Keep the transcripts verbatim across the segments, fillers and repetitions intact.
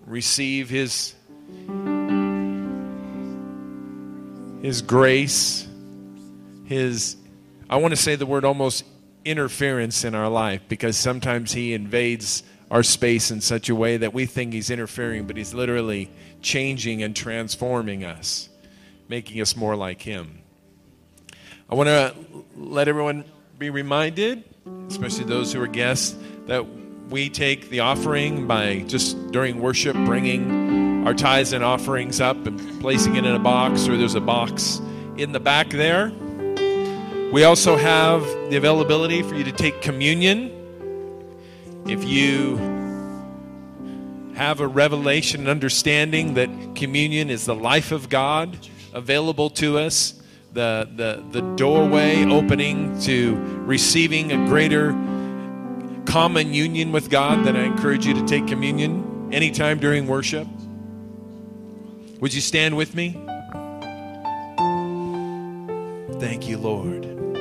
receive His, His grace, His, I want to say the word almost interference in our life, because sometimes He invades our space in such a way that we think He's interfering, but He's literally changing and transforming us, making us more like Him. I want to let everyone be reminded, especially those who are guests, that we take the offering by just during worship bringing our tithes and offerings up and placing it in a box, or there's a box in the back there. We also have the availability for you to take communion. If you have a revelation and understanding that communion is the life of God available to us, the, the, the doorway opening to receiving a greater common union with God, then I encourage you to take communion anytime during worship. Would you stand with me? Thank you, Lord.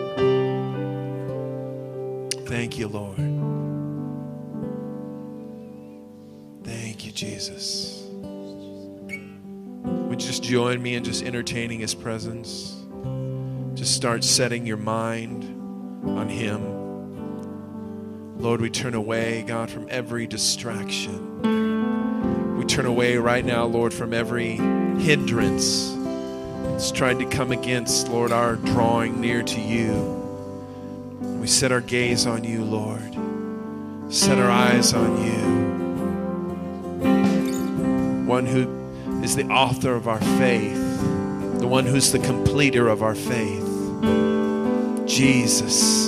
Thank you, Lord. Thank you, Jesus. Would you just join me in just entertaining His presence? Just start setting your mind on Him. Lord, we turn away, God, from every distraction. We turn away right now, Lord, from every hindrance that's trying to come against, Lord, our drawing near to You. We set our gaze on You, Lord. Set our eyes on You. One who is the author of our faith, the one who's the completer of our faith. Jesus.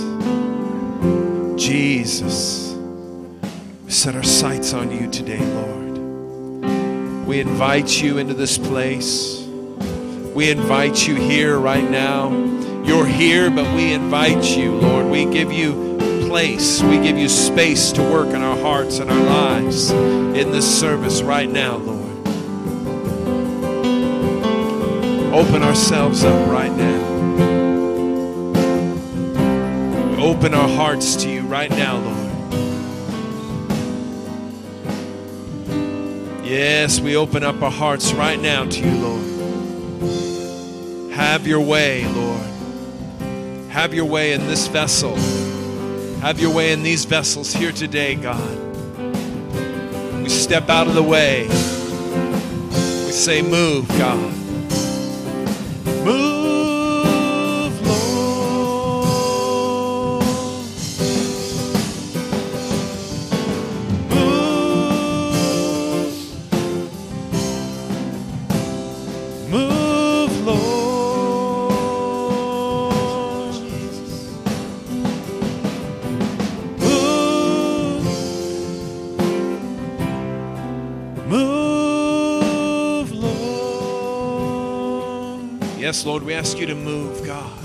Jesus. We set our sights on You today, Lord. We invite You into this place. We invite You here right now. You're here, but we invite You, Lord. We give You place. We give You space to work in our hearts and our lives in this service right now, Lord. Open ourselves up right now. We open our hearts to You right now, Lord. Yes, we open up our hearts right now to You, Lord. Have Your way, Lord. Have Your way in this vessel. Have Your way in these vessels here today, God. We step out of the way. We say, move, God. Move, Lord. Move. Move, Lord. Move. Move, Lord. Yes, Lord, we ask You to move, God.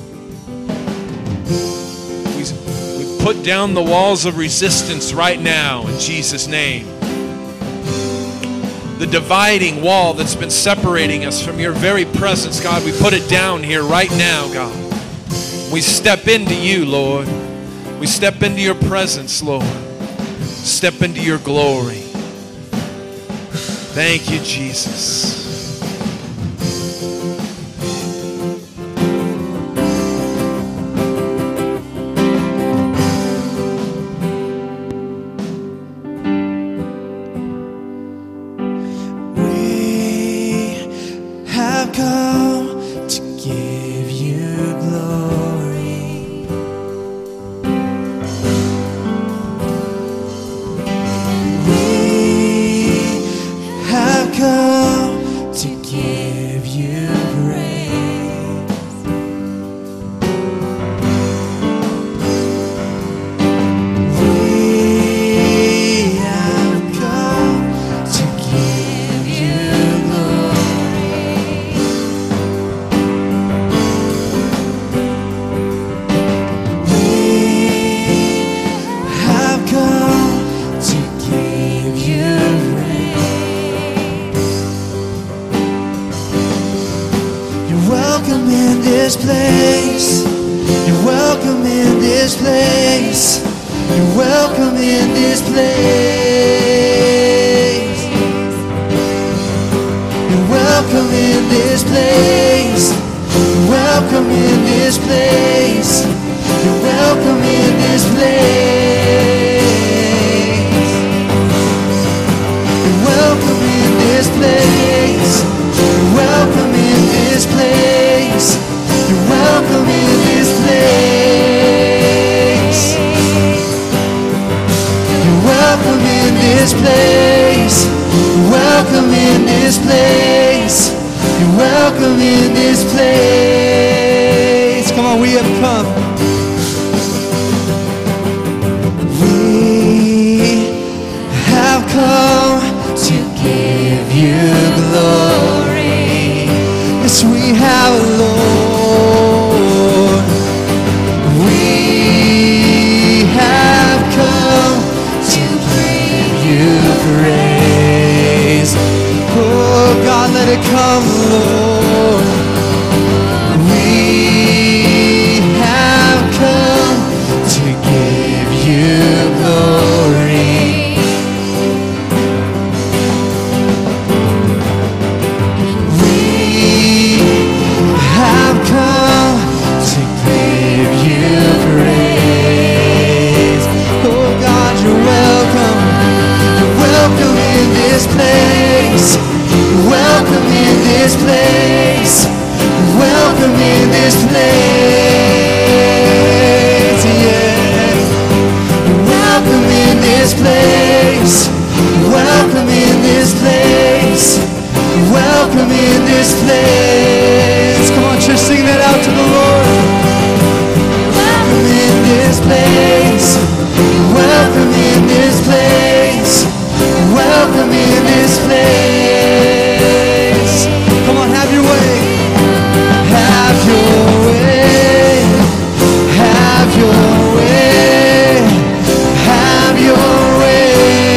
We, we put down the walls of resistance right now in Jesus' name. The dividing wall that's been separating us from Your very presence, God, we put it down here right now, God. We step into You, Lord. We step into Your presence, Lord. Step into Your glory. Thank You, Jesus. You're welcome in this place. this place. You're welcome in this place. You're welcome in this place. You're welcome in this place. You're welcome in this place. You're welcome in this place. You're welcome in this place. You're welcome in this place. You're welcome in this place. Come on, we have come. We have come to give you glory. Yes, we have, Lord. We have come to bring you praise. Oh God, let it come, Lord. We have come to give you glory. We have come to give you praise. Oh God, you're welcome. You're welcome in this place. You're welcome in this place. You're welcome in this place. Yeah. You're welcome in this place. You're welcome in this place. You're welcome in this place. Come on, church, sing that out to the Lord. You're welcome in this place. You're welcome in this place. You're welcome in this place. Come on, have your way. Have your way. Have your way. Have your way.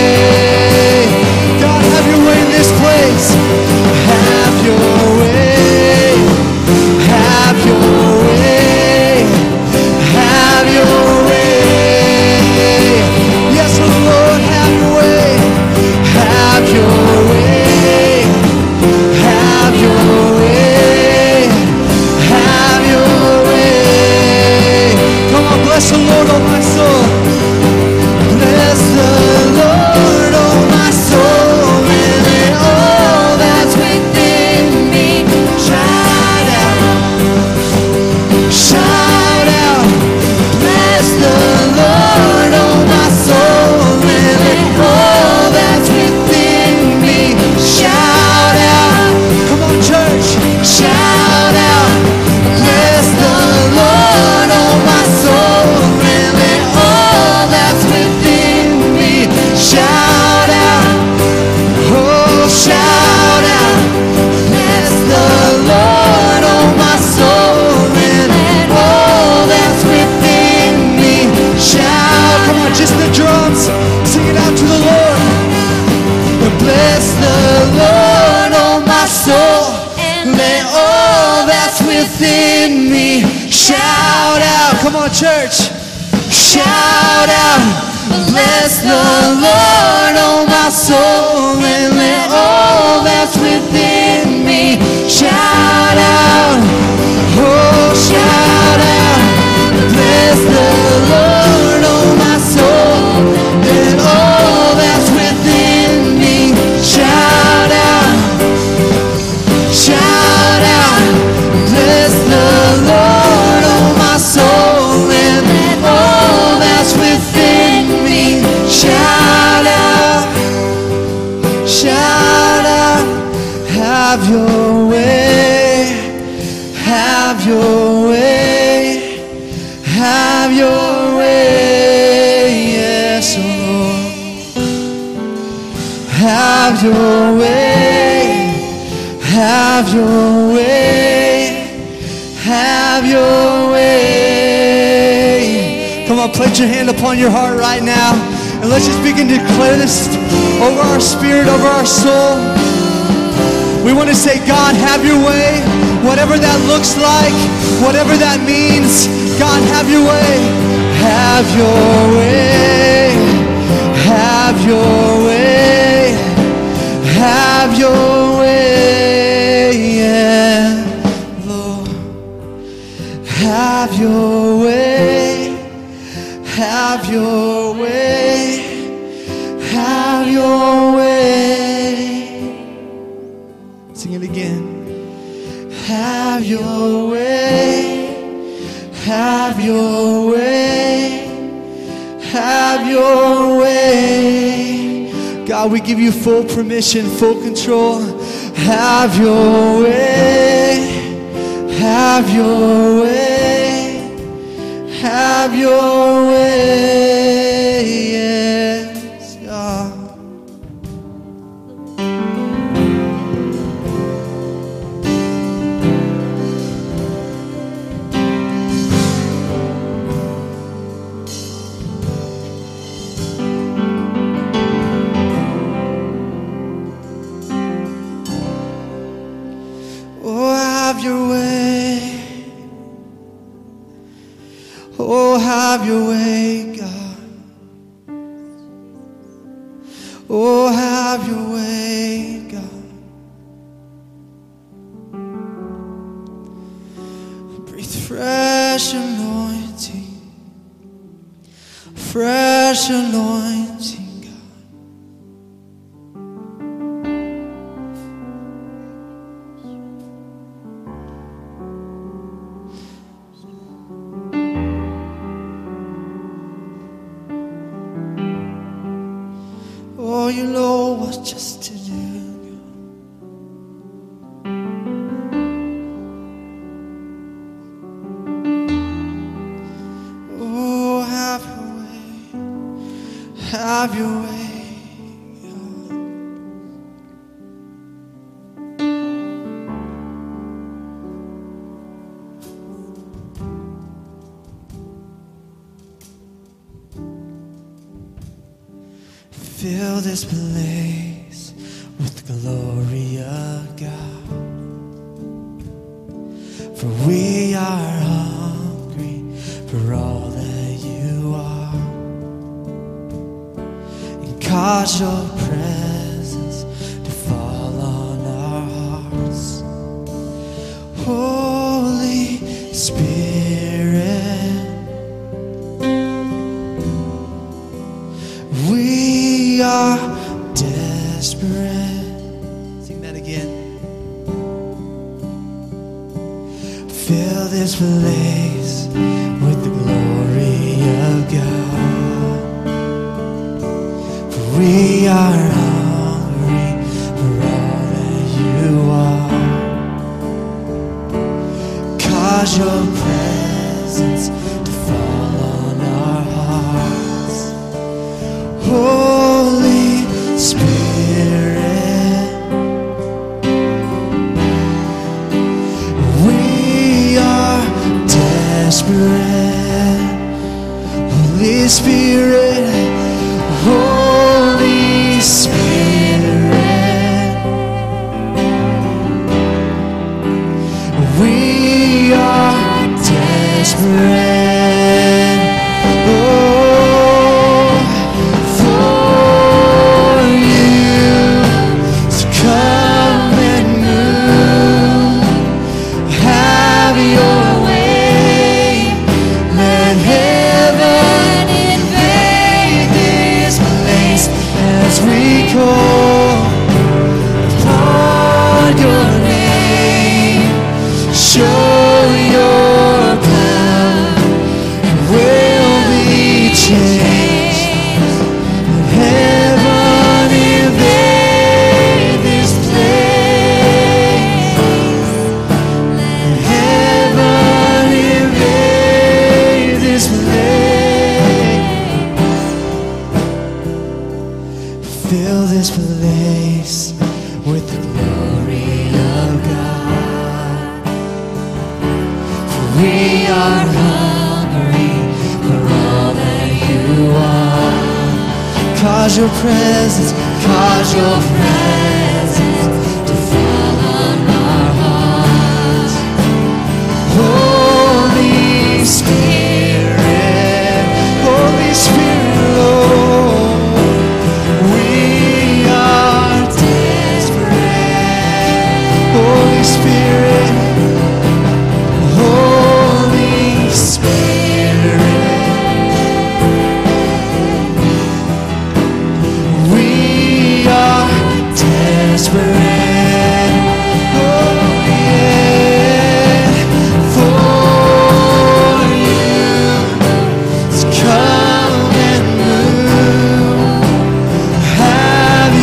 God, have your way in this place. Have your way. Have your way. Have your way. Yes, Lord, have your way. Have your way. Have your way. Have your way. Come on, bless the Lord, oh my soul. Bless the Lord, oh my soul, and all that's within me. Shout out, shout out. Bless the Lord, oh my soul, and all that's within me. Shout out. Come on, church. Shout out. Bless the Lord, oh my soul, and all that's within me. Shout out. Oh, shout out. Bless the Lord, oh my soul, and all that's within me. Shout. Come on, just the drums. Sing it out to the Lord. Bless the Lord, oh my soul, and all that's within me. Shout out. Come on, church. Shout out. Bless the Lord, oh my soul, and let all that's within me. Shout out. Oh, shout out. Bless the Lord, oh my soul, and all that's within me. Shout out. Shout out. Bless the Lord, oh my soul, and all that's within me. Shout out. Shout out. Have your way. Have your way. Have your way. Yes, Lord. Have your way. Have your way. Have your way. Come on, place your hand upon your heart right now, and let's just begin to declare this over our spirit, over our soul. We want to say, God, have your way. Whatever that looks like, whatever that means, God, have your way. Have your way. Have your way. Have your way. Yeah. God, we give you full permission, full control. Have your way. Have your way. Have your way. Yes, God. Oh, have your way, God. Oh, have your way, God. Breathe fresh anointing, fresh anointing, God. Oh, you know what just to do. Oh, have your way. Have your way. Fill this place with the glory of God. For we are hungry for all that you are. And cause your presence to fall on our hearts. Holy Spirit, we are desperate. Sing that again. Fill this place with the glory of God. For we are hungry for all that you are. Cause your presence to fall on our hearts. Holy Spirit, we are desperate. Holy Spirit, Holy Spirit, we are desperate. Oh, fill this place with the glory of God. For we are hungry for all that you are. Cause your presence, cause your presence to fall on our hearts. Holy Spirit, Holy Spirit, Lord. Holy Spirit, Holy Spirit, we are desperate. Oh yeah, for you to come and move. Have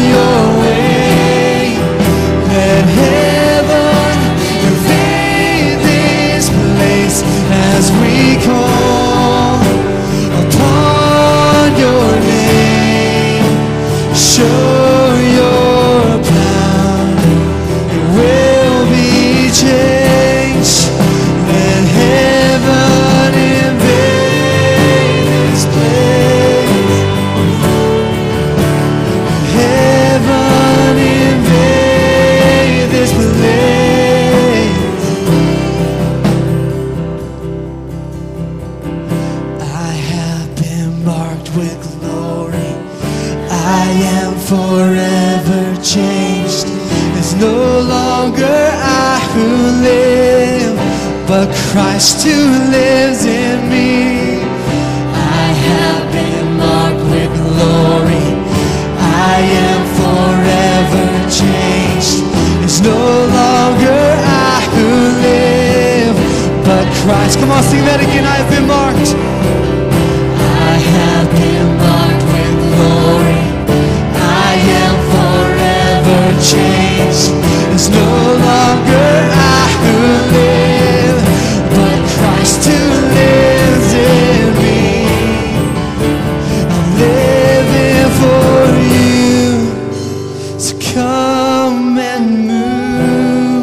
changed. It's no longer I who live, but Christ who lives in me. I have been marked with glory. I am forever changed. It's no longer I who live, but Christ. Come on, sing that again. I have been marked. I have been marked with glory. I am forever changed. It's no longer I who live, but Christ who lives in me. I'm living for you, so come and move.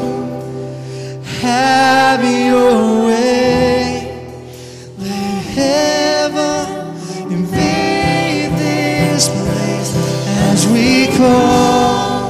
Have your way. Let heaven invade this place as we call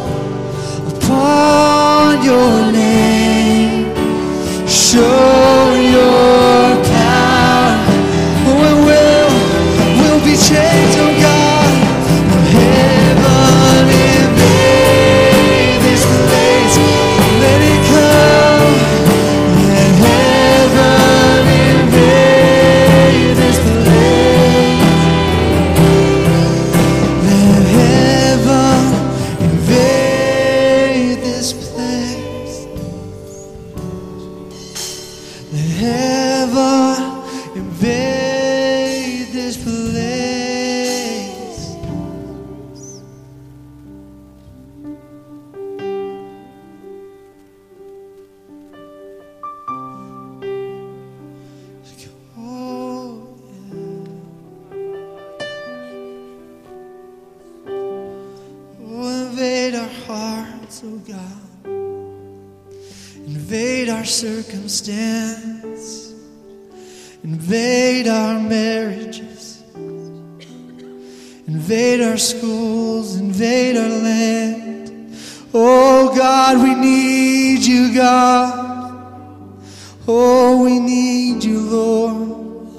upon your name. Show your power. We will, will be changed, oh God. Heaven invade this place. Let it come. Let heaven invade this place. Let heaven invade this place. Let heaven invade this place. Oh, yeah. Oh, invade our hearts, oh God. Invade our circumstance. Invade our marriages. Invade our schools. Invade our land. Oh God, we need you, God. Oh, we need you, Lord.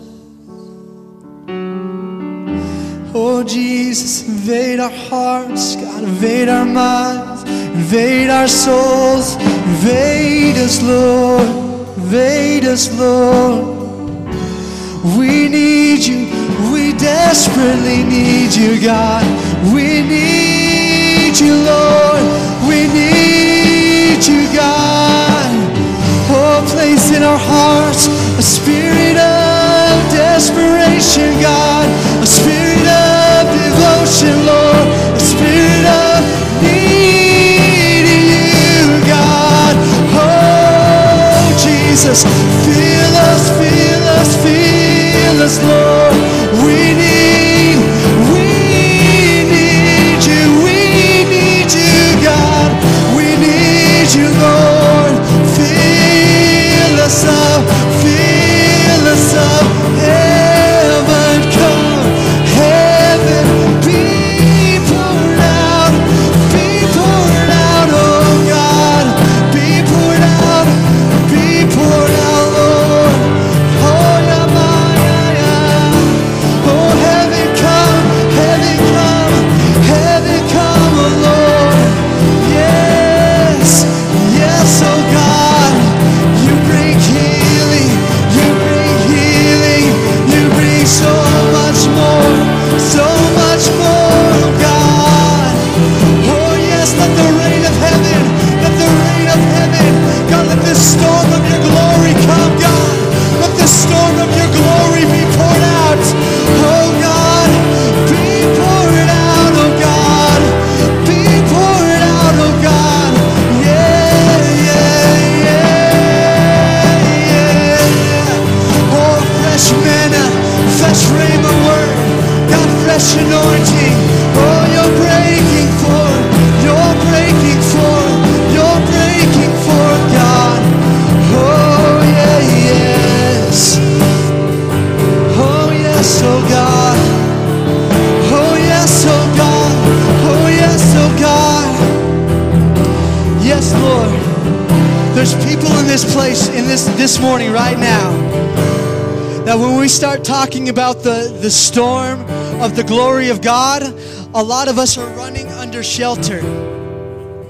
Oh Jesus, invade our hearts, God, invade our minds, invade our souls, invade us, Lord, invade us, Lord. We need you, we desperately need you, God. We need you, Lord, we need you, God. Oh, place in our hearts a spirit of desperation, God, a spirit of devotion, Lord, a spirit of needing you, God. Oh, Jesus, fill us, fill us, fill us, Lord. We need, we need you, we need you, God. We need you, Lord. Fill us up, fill us up. Heaven come, heaven be poured out, be poured out, oh God. Be poured out, be poured out, Lord. Oh, yeah, my, yeah, yeah. Oh, heaven come, heaven come, heaven come, oh Lord. Yes, yes, oh God. You bring healing, you bring healing, you bring so much more, so much more, oh God. Oh yes, let the rain of heaven, let the rain of heaven, God, let the storm of your glory come, God. Let the storm of your glory be poured out, oh God. Be poured out, oh God. Be poured out, oh God. Yeah, yeah, yeah, yeah. Oh, fresh manna, fresh rhema word, God, fresh anointing. Oh, you're breaking forth, you're breaking forth, you're breaking forth, God. Oh, yeah, yes. Oh, yes, oh God. Oh, yes, oh God. Oh, yes, oh God. Yes, Lord. There's people in this place, in this, this morning, right now, that when we start talking about the, the storm of the glory of God, a lot of us are running under shelter.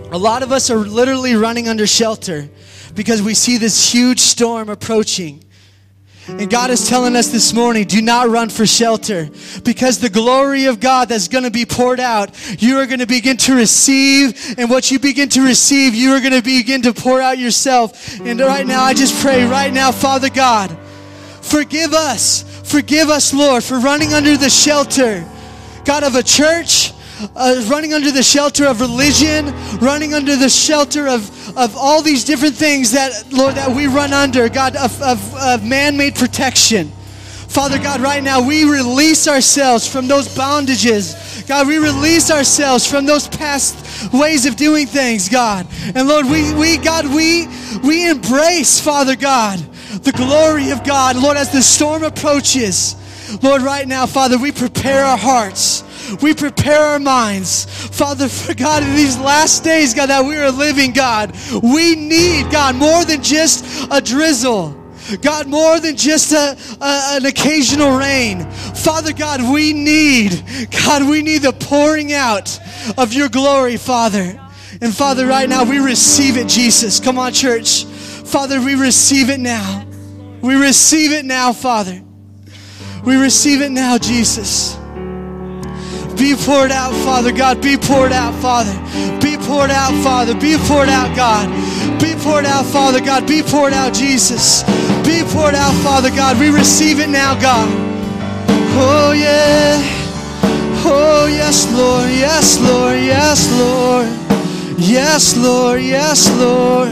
A lot of us are literally running under shelter because we see this huge storm approaching. And God is telling us this morning, do not run for shelter, because the glory of God that's going to be poured out, you are going to begin to receive, and what you begin to receive, you are going to begin to pour out yourself. And right now, I just pray right now, Father God, forgive us, forgive us, Lord, for running under the shelter, God, of a church, Uh, running under the shelter of religion, running under the shelter of, of all these different things that, Lord, that we run under, God, of, of, of man-made protection. Father God, right now, we release ourselves from those bondages. God, we release ourselves from those past ways of doing things, God. And Lord, we, we God, we, we embrace, Father God, the glory of God. Lord, as the storm approaches, Lord, right now, Father, we prepare our hearts. We prepare our minds. Father, for God, in these last days, God, that we are living, God, we need, God, more than just a drizzle. God, more than just a, a, an occasional rain. Father God, we need, God, we need the pouring out of your glory, Father. And Father, right now, we receive it, Jesus. Come on, church. Father, we receive it now. We receive it now, Father. We receive it now, Jesus. Be poured out, Father God. Be poured out, Father. Be poured out, Father. Be poured out, God. Be poured out, Father God. Be poured out, Jesus. Be poured out, Father God. We receive it now, God. Oh, yeah. Oh, yes, Lord. Yes, Lord. Yes, Lord. Yes, Lord. Yes, Lord.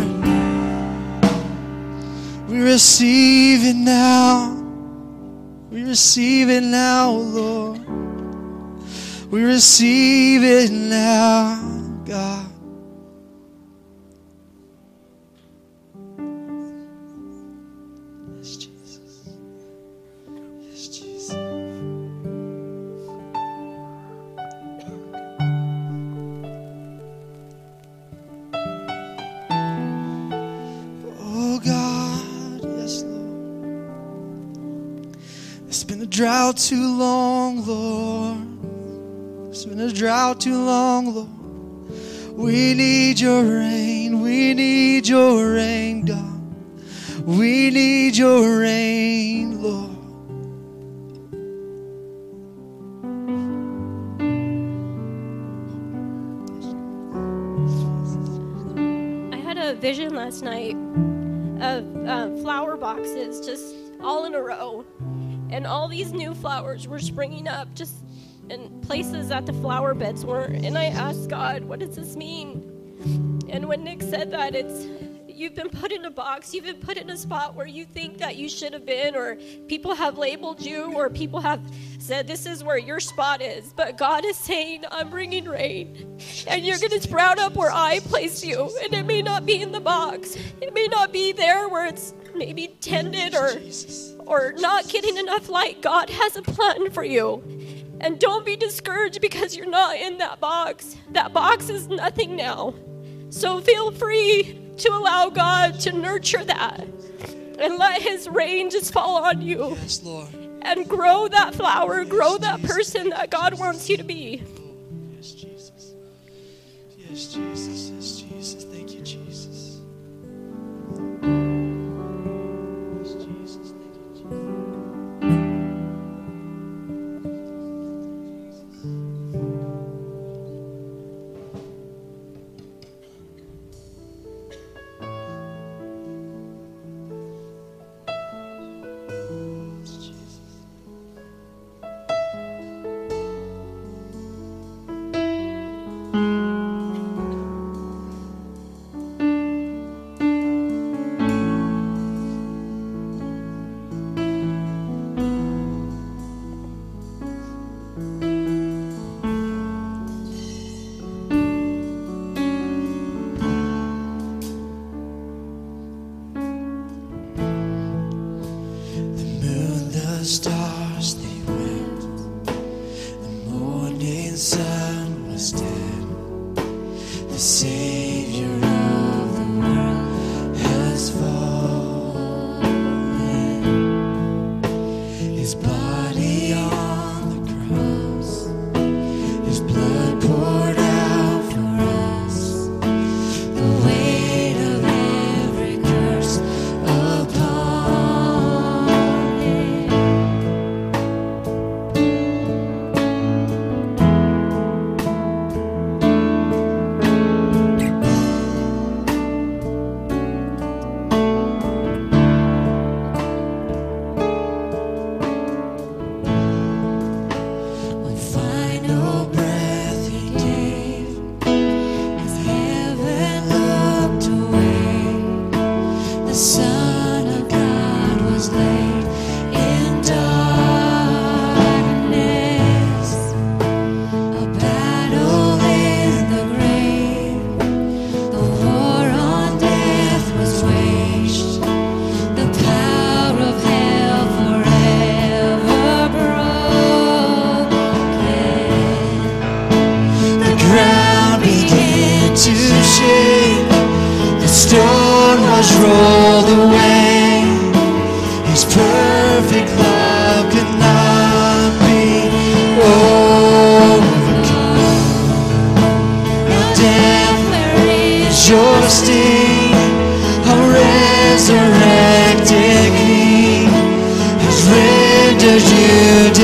We receive it now. We receive it now, Lord. We receive it now, God. Yes, Jesus. Yes, Jesus. Oh, God. Yes, Lord. It's been a drought too long, Lord. It's been a drought too long, Lord. We need your rain. We need your rain, God. We need your rain, Lord. I had a vision last night of uh, flower boxes just all in a row. And all these new flowers were springing up just in places that the flower beds weren't. And I asked God, what does this mean? And when Nick said that, it's, you've been put in a box, you've been put in a spot where you think that you should have been, or people have labeled you, or people have said this is where your spot is. But God is saying, I'm bringing rain, and you're going to sprout up where I place you. And it may not be in the box. It may not be there where it's maybe tended or, or not getting enough light. God has a plan for you. And don't be discouraged because you're not in that box. That box is nothing now. So feel free to allow God to nurture that. And let his rain just fall on you. Yes, Lord. And grow that flower, grow that person that God wants you to be. Yes, Jesus. Yes, Jesus. Yes, Jesus. Thank you, Jesus. Yes, Jesus. Thank you, Jesus. was rolled away. His perfect love could not be overcome. Now death, where is your sting? A resurrected King has rendered you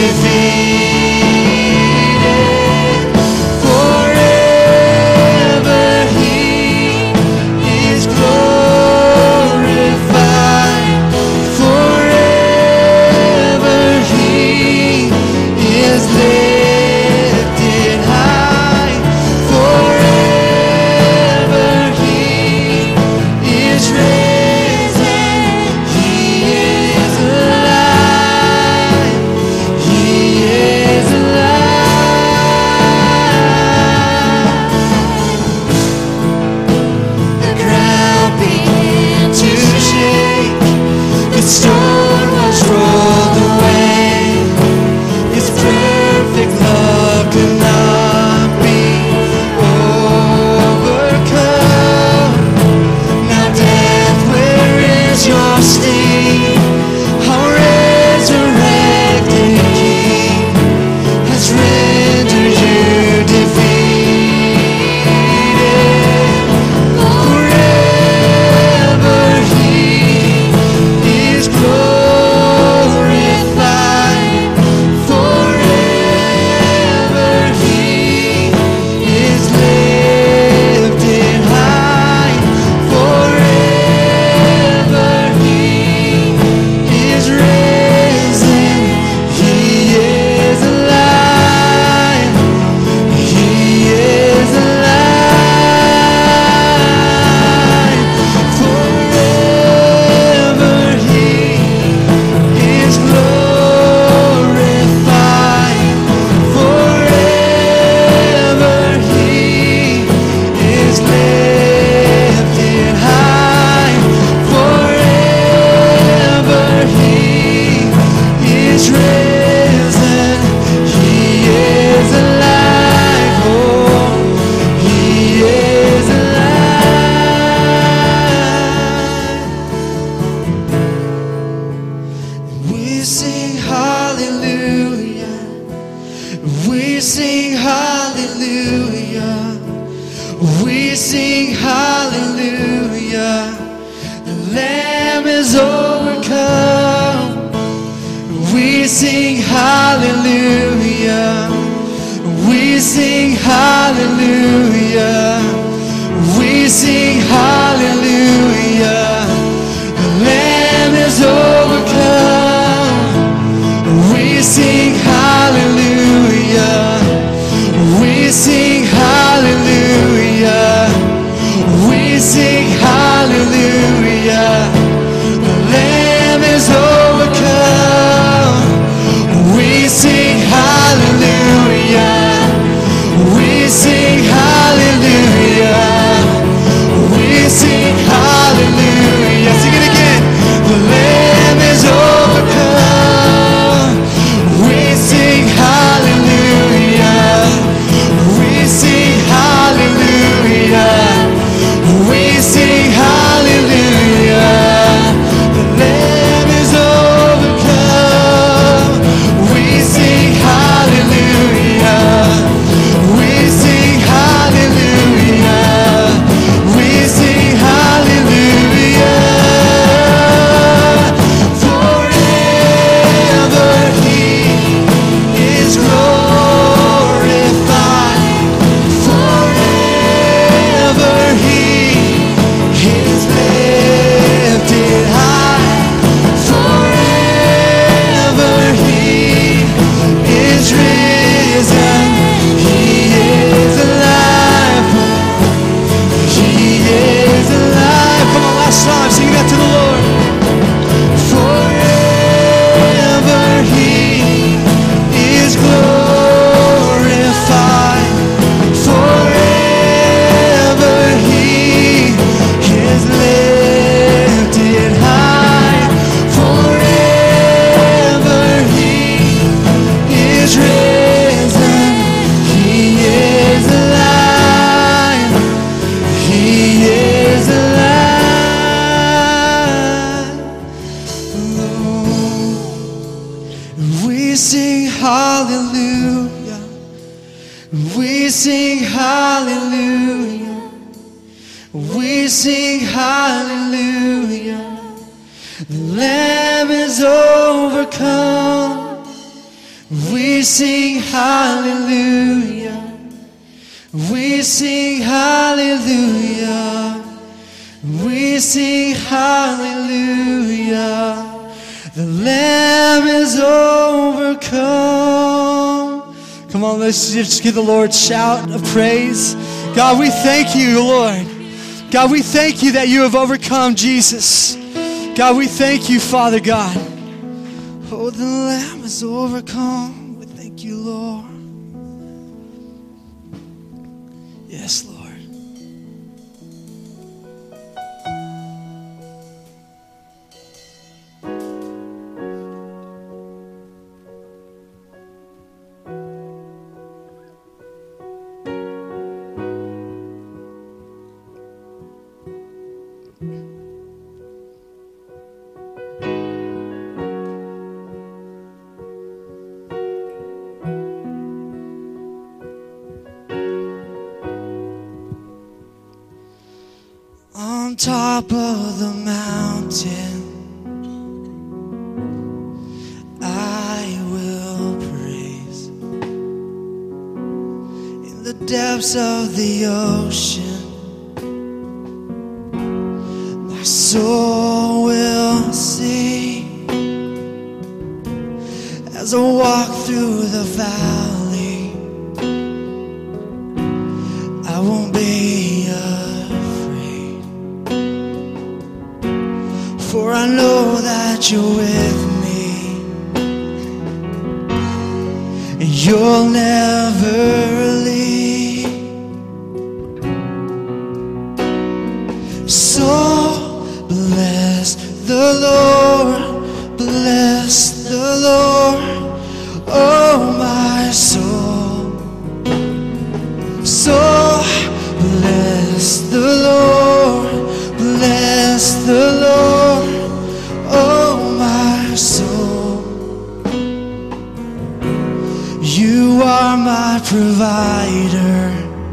defeated. Forever He is glorified. Forever He is lifted high. Forever He is risen. He is alive. He is alive. The ground began to shake. The stone was rolled away. His perfect love could not be overcome. Now death, where is your sting? Our resurrected King has rendered you defeated. Forever He is glorified. Forever He is lifted high. Forever He is risen. He is alive. He is alive. Forever He is glorified. Forever He is lifted high. Forever He is risen. He is alive. Oh, He is alive. We sing hallelujah. We sing hallelujah. We sing hallelujah. The Lamb is overcome. We sing hallelujah. We sing hallelujah. We sing hallelujah. The Lamb is overcome. We sing hallelujah. We sing hallelujah. We sing hallelujah. The Lamb is overcome. We sing hallelujah. We sing hallelujah. We sing hallelujah. The Lamb is overcome. We sing hallelujah. We sing hallelujah. We sing hallelujah. The Lamb is overcome. Come on, let's just give the Lord a shout of praise. God, we thank you, Lord. God, we thank you that you have overcome, Jesus. God, we thank you, Father God. Oh, the Lamb is overcome. We thank you, Lord. Yes, Lord. On top of the mountain, I will praise. In the depths of the ocean, my soul will sing. As I walk through the valley, I won't be afraid, for I know that you're with me, and you'll never leave. So bless the Lord, bless the Lord, oh my soul. So bless the Lord, bless the Lord, oh my soul. You are my provider,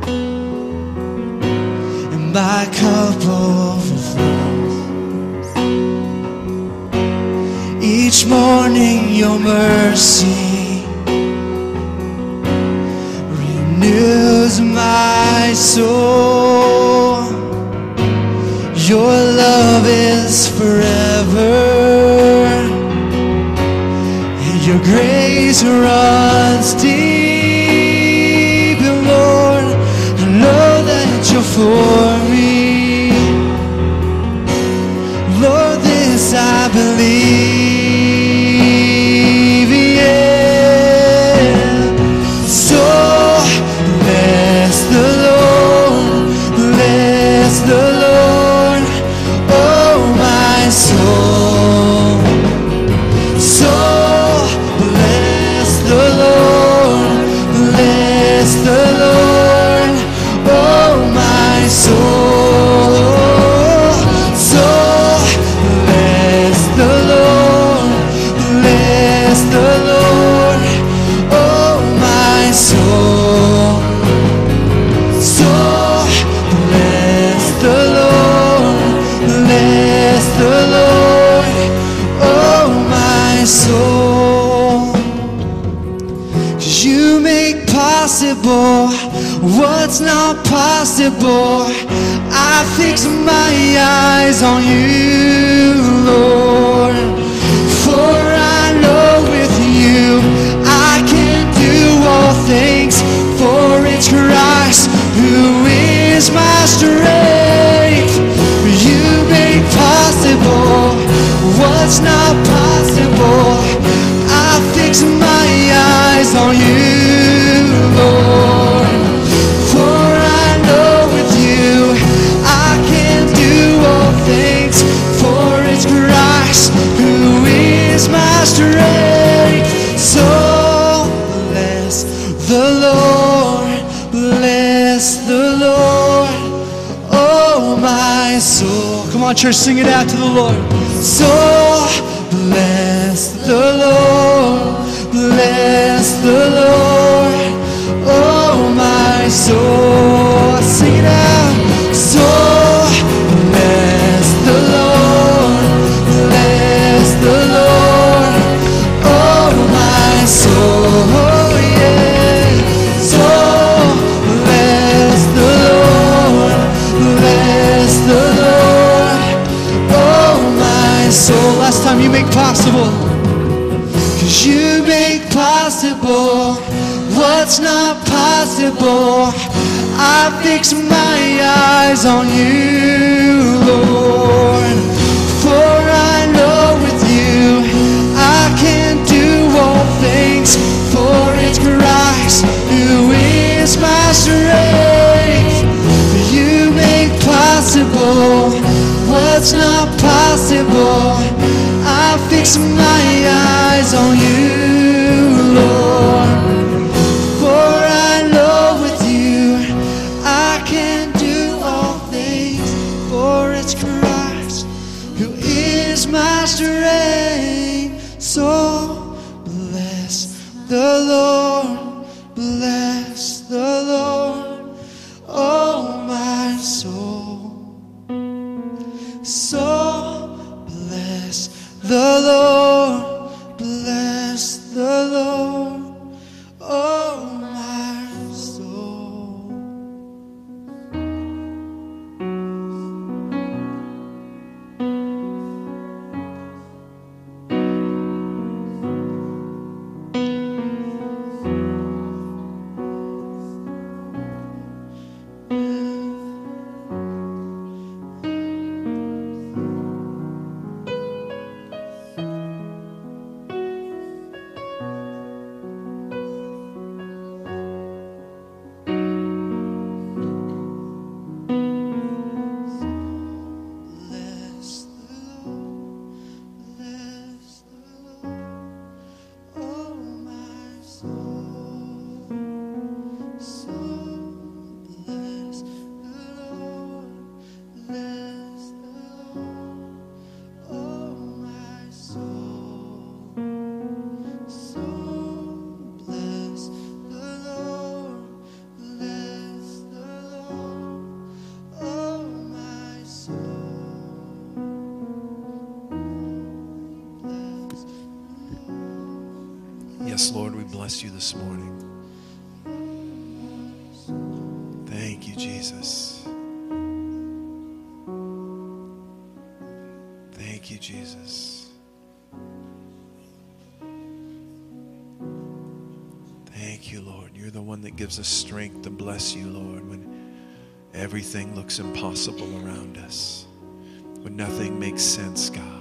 and my cup overflows. Each morning your mercy renews my soul. Your love is forever, and your grace runs deep. And Lord, I know that you're for me. Lord, this I believe, yeah. So bless the Lord, bless the Lord, oh my soul. So bless the Lord, bless the Lord, oh my soul. So bless the Lord, bless the Lord, oh my soul. So bless the Lord, bless the Lord, oh my soul. 'Cause you make possible what's not possible. I fix my eyes on you, Lord. For I know with you I can do all things, for it's Christ who is my strength. You make possible what's not possible. I fix my eyes on you, Lord. For I know with you I can do all things, for it's Christ who is my strength. So bless the Lord, bless the Lord, oh my soul. Come on, church, sing it out to the Lord. So bless the Lord, bless the Lord, oh my soul. Sing it out. So time, you make possible. Cause you make possible what's not possible. I fix my eyes on you, Lord. For I know with you I can do all things. For it's Christ who is my strength. You make possible what's not possible. I fix my eyes on you, Lord. For I know with you I can do all things. For it's Christ who is my strength. So bless the Lord, bless the Lord, oh my soul. So bless the Lord, bless the Lord, oh my soul. Bless the Lord, bless the Lord, oh my soul. So bless the Lord, bless the Lord, oh my soul. So bless the Lord, bless the Lord, oh my soul. Yes, Lord, we bless you this morning. Thank you, Jesus. Thank you, Jesus. Thank you, Lord. You're the one that gives us strength to bless you, Lord, when everything looks impossible around us, when nothing makes sense, God.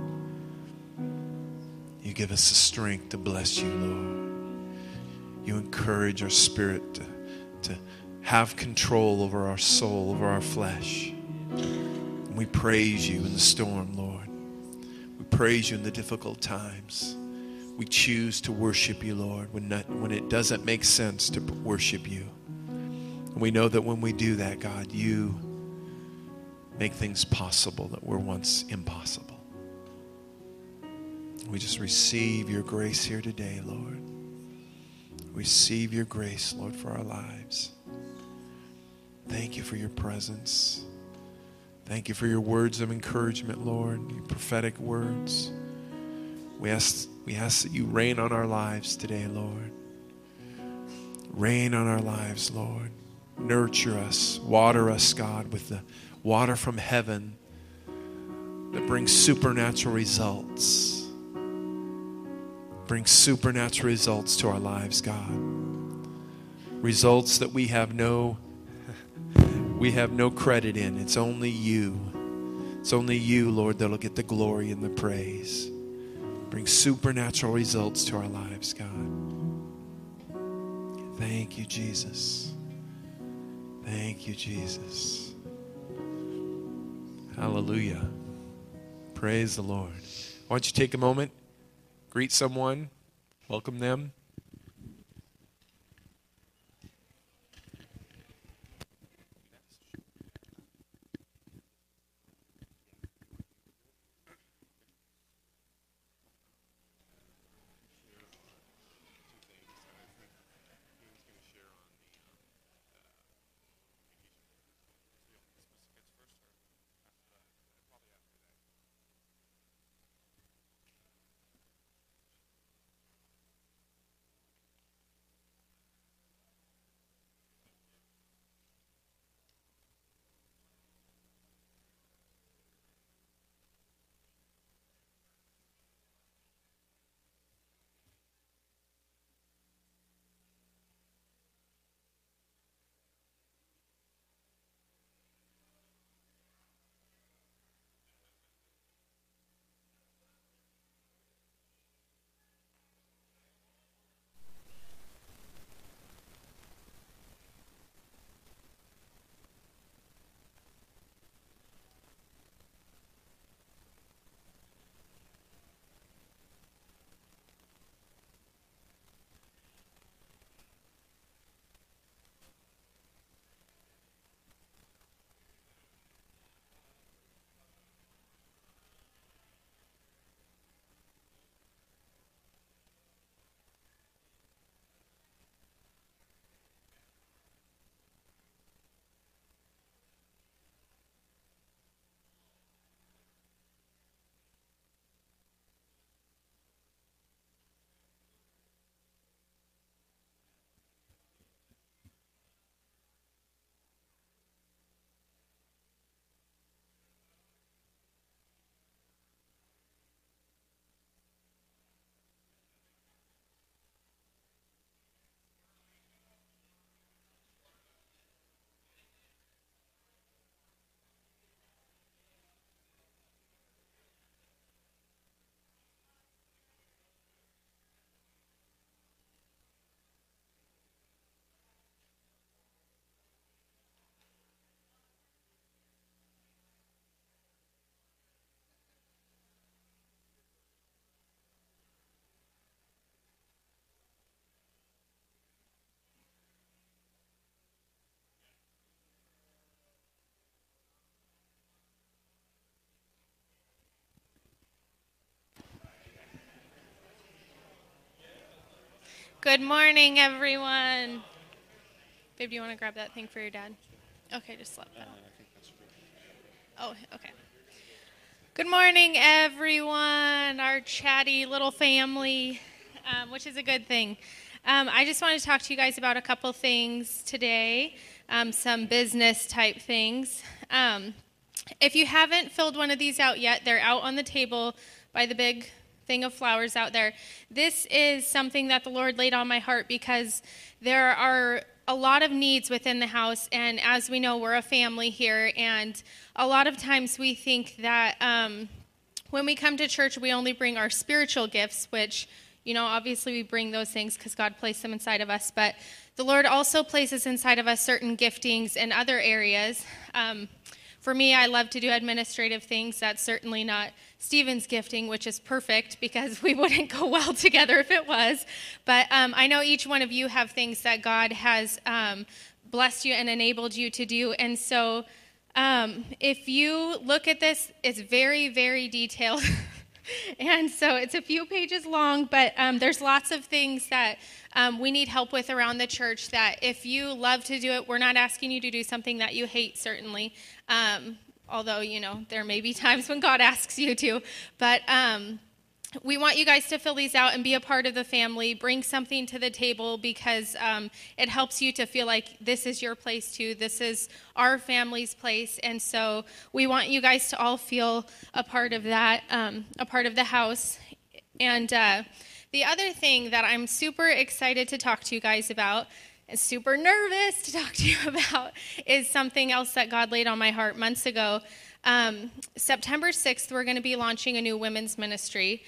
You give us the strength to bless you, Lord. You encourage our spirit to, to have control over our soul, over our flesh. And we praise you in the storm, Lord. We praise you in the difficult times. We choose to worship you, Lord, when, not, when it doesn't make sense to worship you. And we know that when we do that, God, you make things possible that were once impossible. We just receive your grace here today, Lord. Receive your grace, Lord, for our lives. Thank you for your presence. Thank you for your words of encouragement, Lord, your prophetic words. We ask, we ask that you reign on our lives today, Lord. Reign on our lives, Lord. Nurture us, water us, God, with the water from heaven that brings supernatural results. Bring supernatural results to our lives, God. Results that we have no we have no credit in. It's only you. It's only you, Lord, that'll get the glory and the praise. Bring supernatural results to our lives, God. Thank you, Jesus. Thank you, Jesus. Hallelujah. Praise the Lord. Why don't you take a moment? Greet someone, welcome them. Good morning, everyone. Babe, do you want to grab that thing for your dad? Okay, just slap that. Oh, okay. Good morning, everyone, our chatty little family, um, which is a good thing. Um, I just want to talk to you guys about a couple things today, um, some business-type things. Um, if you haven't filled one of these out yet, they're out on the table by the big thing of flowers out there. This is something that the Lord laid on my heart because there are a lot of needs within the house, and as we know, we're a family here, and a lot of times we think that um, when we come to church, we only bring our spiritual gifts, which, you know, obviously we bring those things because God placed them inside of us, but the Lord also places inside of us certain giftings in other areas. Um, for me, I love to do administrative things. That's certainly not Stephen's gifting, which is perfect because we wouldn't go well together if it was. But um, I know each one of you have things that God has um, blessed you and enabled you to do. And so um, if you look at this, it's very, very detailed. And so it's a few pages long, but um, there's lots of things that um, we need help with around the church that if you love to do it, we're not asking you to do something that you hate, certainly. Um, although, you know, there may be times when God asks you to. But um, we want you guys to fill these out and be a part of the family. Bring something to the table because um, it helps you to feel like this is your place too. This is our family's place. And so we want you guys to all feel a part of that, um, a part of the house. And uh, the other thing that I'm super excited to talk to you guys about and super nervous to talk to you about is something else that God laid on my heart months ago. Um, September sixth, we're going to be launching a new women's ministry.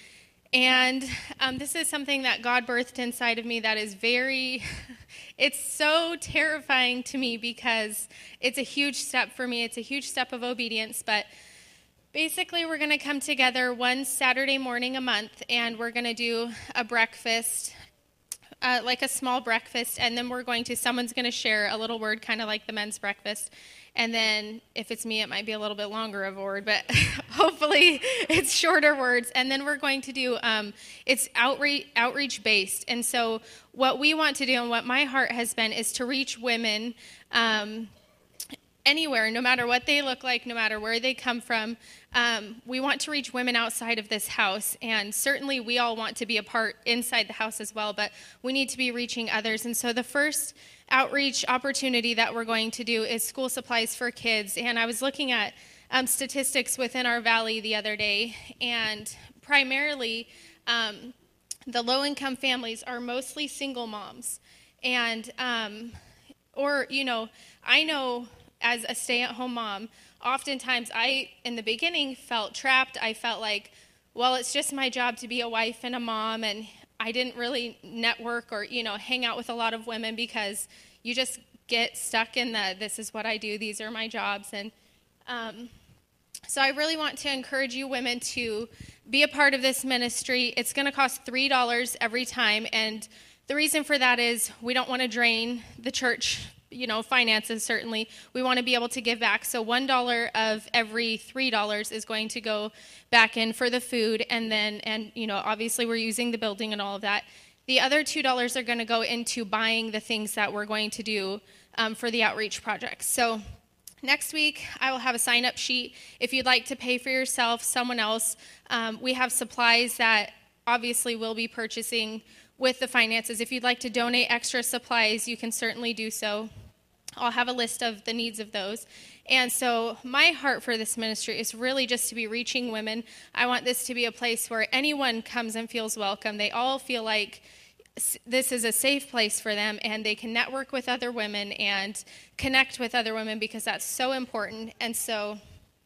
And um, this is something that God birthed inside of me that is very, it's so terrifying to me because it's a huge step for me. It's a huge step of obedience. But basically, we're going to come together one Saturday morning a month, and we're going to do a breakfast, uh, like a small breakfast. And then we're going to, someone's going to share a little word, kind of like the men's breakfast. And then if it's me, it might be a little bit longer of a word, but hopefully it's shorter words. And then we're going to do, um, it's outreach, outreach based. And so what we want to do and what my heart has been is to reach women um, anywhere, no matter what they look like, no matter where they come from. Um, we want to reach women outside of this house. And certainly we all want to be a part inside the house as well, but we need to be reaching others. And so the first outreach opportunity that we're going to do is school supplies for kids. And I was looking at um, statistics within our valley the other day, and primarily um, the low-income families are mostly single moms. And, um, or, you know, I know as a stay-at-home mom, oftentimes I, in the beginning, felt trapped. I felt like, well, it's just my job to be a wife and a mom, and I didn't really network or, you know, hang out with a lot of women because you just get stuck in the, this is what I do, these are my jobs. And um, so I really want to encourage you women to be a part of this ministry. It's going to cost three dollars every time. And the reason for that is we don't want to drain the church, you know, finances, certainly. We want to be able to give back. So one dollar of every three dollars is going to go back in for the food. And then, and, you know, obviously we're using the building and all of that. The other two dollars are going to go into buying the things that we're going to do um, for the outreach projects. So next week, I will have a sign-up sheet. If you'd like to pay for yourself, someone else, um, we have supplies that obviously we'll be purchasing with the finances. If you'd like to donate extra supplies, you can certainly do so. I'll have a list of the needs of those. And so my heart for this ministry is really just to be reaching women. I want this to be a place where anyone comes and feels welcome. They all feel like this is a safe place for them, and they can network with other women and connect with other women because that's so important. And so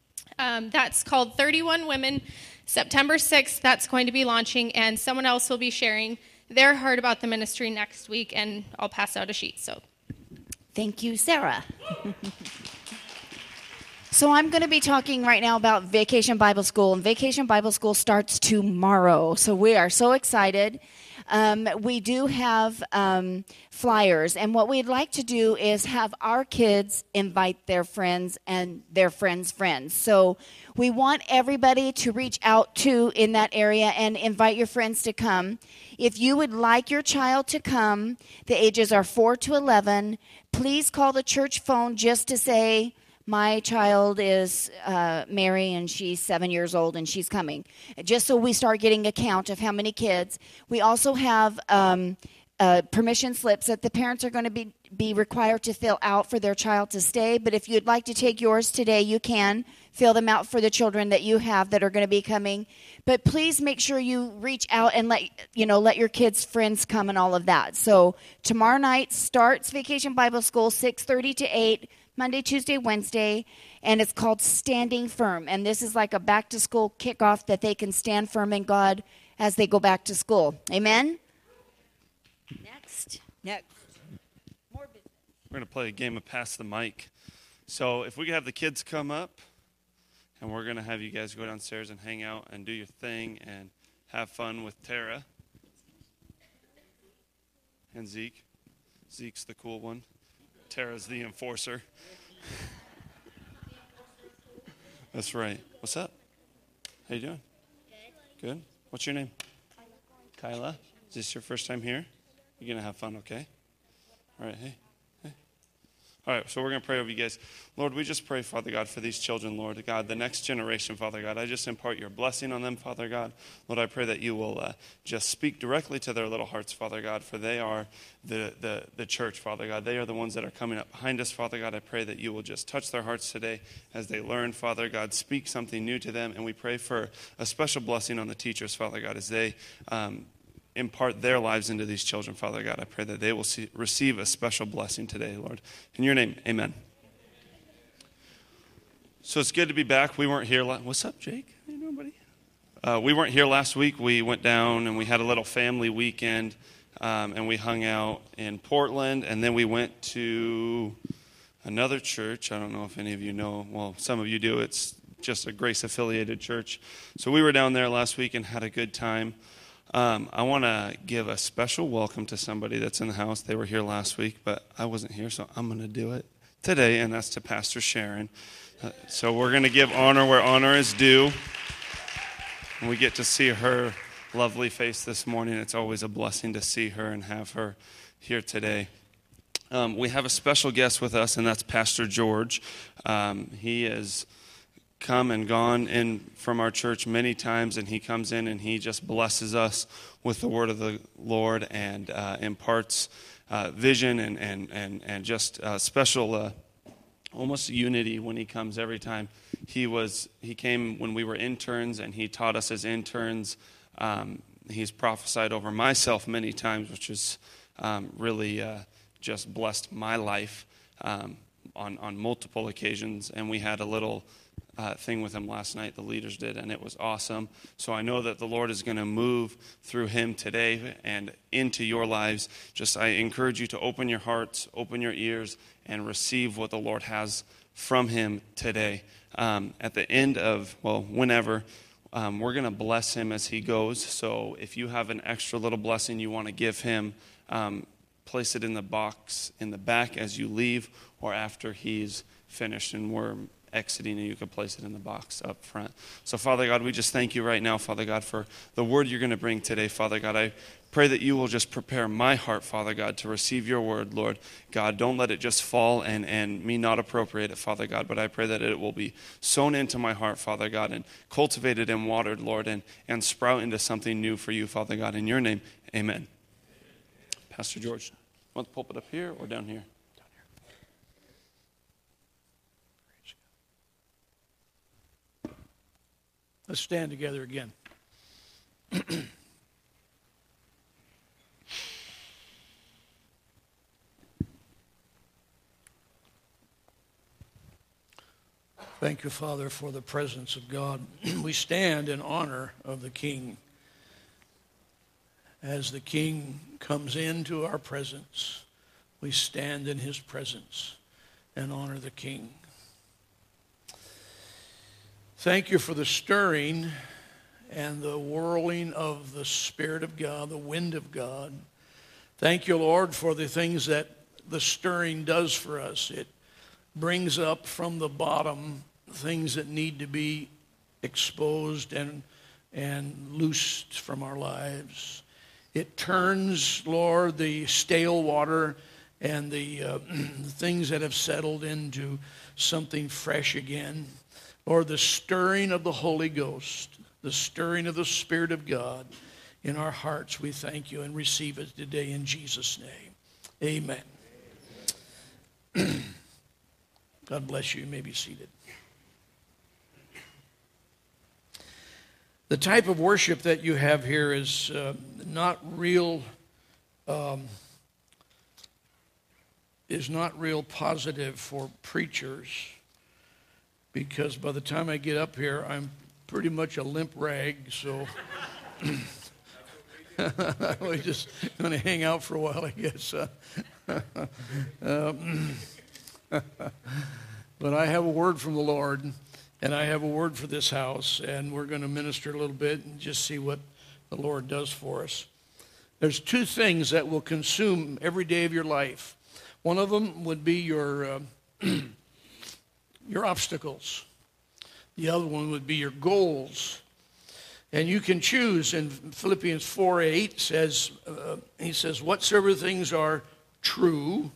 um, that's called thirty-one Women. September sixth, that's going to be launching, and someone else will be sharing their heart about the ministry next week, and I'll pass out a sheet. So. Thank you, Sarah. So I'm going to be talking right now about Vacation Bible School, and Vacation Bible School starts tomorrow. So we are so excited. um, we do have um, flyers. And what we'd like to do is have our kids invite their friends and their friends' friends. So we want everybody to reach out to in that area and invite your friends to come. If you would like your child to come, the ages are four to eleven. Please call the church phone just to say, my child is uh, Mary, and she's seven years old, and she's coming. Just so we start getting a count of how many kids. We also have um, uh, permission slips that the parents are going to be, be required to fill out for their child to stay. But if you'd like to take yours today, you can fill them out for the children that you have that are going to be coming. But please make sure you reach out and let you know let your kids' friends come and all of that. So tomorrow night starts Vacation Bible School, six thirty to eight. Monday, Tuesday, Wednesday, and it's called Standing Firm. And this is like a back-to-school kickoff that they can stand firm in God as they go back to school. Amen? Next. Next. More business. We're going to play a game of Pass the Mic. So if we could have the kids come up, and we're going to have you guys go downstairs and hang out and do your thing and have fun with Tara and Zeke. Zeke's the cool one. Tara's the enforcer. That's right. What's up? How you doing? Good. Good? What's your name? Kyla. Kyla? Is this your first time here? You're going to have fun, okay? All right, hey. All right, so we're going to pray over you guys. Lord, we just pray, Father God, for these children, Lord God, the next generation, Father God. I just impart your blessing on them, Father God. Lord, I pray that you will uh, just speak directly to their little hearts, Father God, for they are the, the, the church, Father God. They are the ones that are coming up behind us, Father God. I pray that you will just touch their hearts today as they learn, Father God. Speak something new to them, and we pray for a special blessing on the teachers, Father God, as they um, impart their lives into these children, Father God. I pray that they will see, receive a special blessing today, Lord. In your name, amen. So it's good to be back. We weren't here. La- What's up, Jake? How you doing, buddy? Uh, we weren't here last week. We went down and we had a little family weekend, um, and we hung out in Portland, and then we went to another church. I don't know if any of you know. Well, some of you do. It's just a Grace-affiliated church. So we were down there last week and had a good time. Um, I want to give a special welcome to somebody that's in the house. They were here last week, but I wasn't here, so I'm going to do it today, and that's to Pastor Sharon. Uh, so we're going to give honor where honor is due. And we get to see her lovely face this morning. It's always a blessing to see her and have her here today. Um, we have a special guest with us, and that's Pastor George. Um, he is come and gone in from our church many times, and he comes in and he just blesses us with the word of the Lord and uh, imparts uh, vision and and and and just uh, special uh, almost unity when he comes every time. He was he came when we were interns, and he taught us as interns. Um, he's prophesied over myself many times, which has um, really uh, just blessed my life um, on on multiple occasions. And we had a little Uh, thing with him last night, the leaders did, and it was awesome. So I know that the Lord is going to move through him today and into your lives. Just I encourage you to open your hearts, open your ears, and receive what the Lord has from him today. Um, at the end of, well, whenever, um, we're going to bless him as he goes. So if you have an extra little blessing you want to give him, um, place it in the box in the back as you leave or after he's finished, and we're exiting, and you can place it in the box up front. So, Father God, we just thank you right now, Father God, for the word you're going to bring today, Father God. I pray that you will just prepare my heart, Father God, to receive your word, Lord. God, don't let it just fall and, and me not appropriate it, Father God, but I pray that it will be sown into my heart, Father God, and cultivated and watered, Lord, and, and sprout into something new for you, Father God. In your name, amen. Pastor George, want the pulpit up here or down here? Let's stand together again. Thank you, Father, for the presence of God. We stand in honor of the King. As the King comes into our presence, we stand in his presence and honor the King. Thank you for the stirring and the whirling of the Spirit of God, the wind of God. Thank you, Lord, for the things that the stirring does for us. It brings up from the bottom things that need to be exposed and, and loosed from our lives. It turns, Lord, the stale water and the uh, things that have settled into something fresh again. Lord, the stirring of the Holy Ghost, the stirring of the Spirit of God in our hearts, we thank you and receive it today in Jesus' name. Amen. God bless you. You may be seated. The type of worship that you have here is uh, not real, um, is not real positive for preachers, because by the time I get up here, I'm pretty much a limp rag, so we're just going to hang out for a while, I guess. Uh, um, but I have a word from the Lord, and I have a word for this house, and we're going to minister a little bit and just see what the Lord does for us. There's two things that will consume every day of your life. One of them would be your uh, your obstacles. The other one would be your goals. And you can choose. In Philippians four eight says, uh, he says, whatsoever things are true,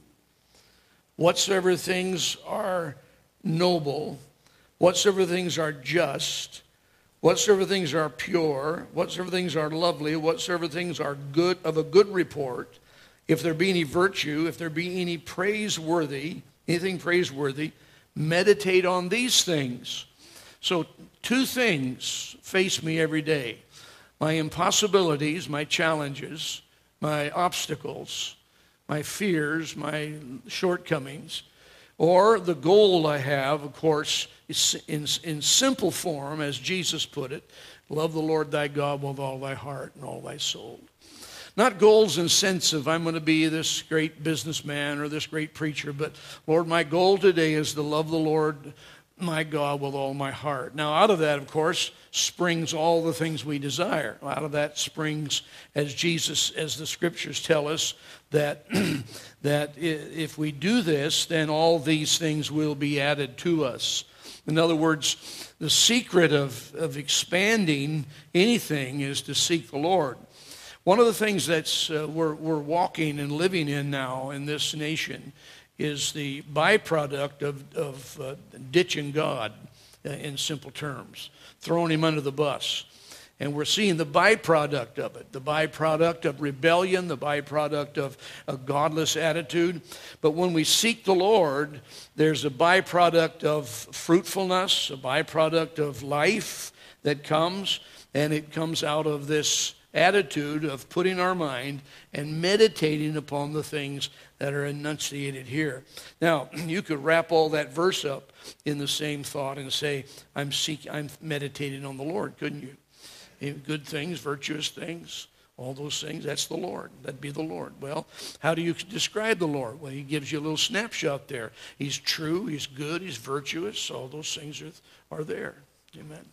whatsoever things are noble, whatsoever things are just, whatsoever things are pure, whatsoever things are lovely, whatsoever things are good, of a good report, if there be any virtue, if there be any praiseworthy, anything praiseworthy, meditate on these things. So two things face me every day: my impossibilities, my challenges, my obstacles, my fears, my shortcomings, or the goal I have, of course, is in, in simple form, as Jesus put it, love the Lord thy God with all thy heart and all thy soul. Not goals in the sense of I'm going to be this great businessman or this great preacher, but Lord, my goal today is to love the Lord my God with all my heart. Now, out of that, of course, springs all the things we desire. Out of that springs, as Jesus, as the scriptures tell us, that, that if we do this, then all these things will be added to us. In other words, the secret of, of expanding anything is to seek the Lord. One of the things that's uh, we're, we're walking and living in now in this nation is the byproduct of, of uh, ditching God, uh, in simple terms, throwing him under the bus. And we're seeing the byproduct of it, the byproduct of rebellion, the byproduct of a godless attitude. But when we seek the Lord, there's a byproduct of fruitfulness, a byproduct of life that comes, and it comes out of this attitude of putting our mind and meditating upon the things that are enunciated here. Now, you could wrap all that verse up in the same thought and say, I'm seeking, I'm meditating on the Lord, couldn't you? Good things, virtuous things, all those things, that's the Lord. That'd be the Lord. Well, how do you describe the Lord? Well, he gives you a little snapshot there. He's true, he's good, he's virtuous, all those things are, are there. Amen.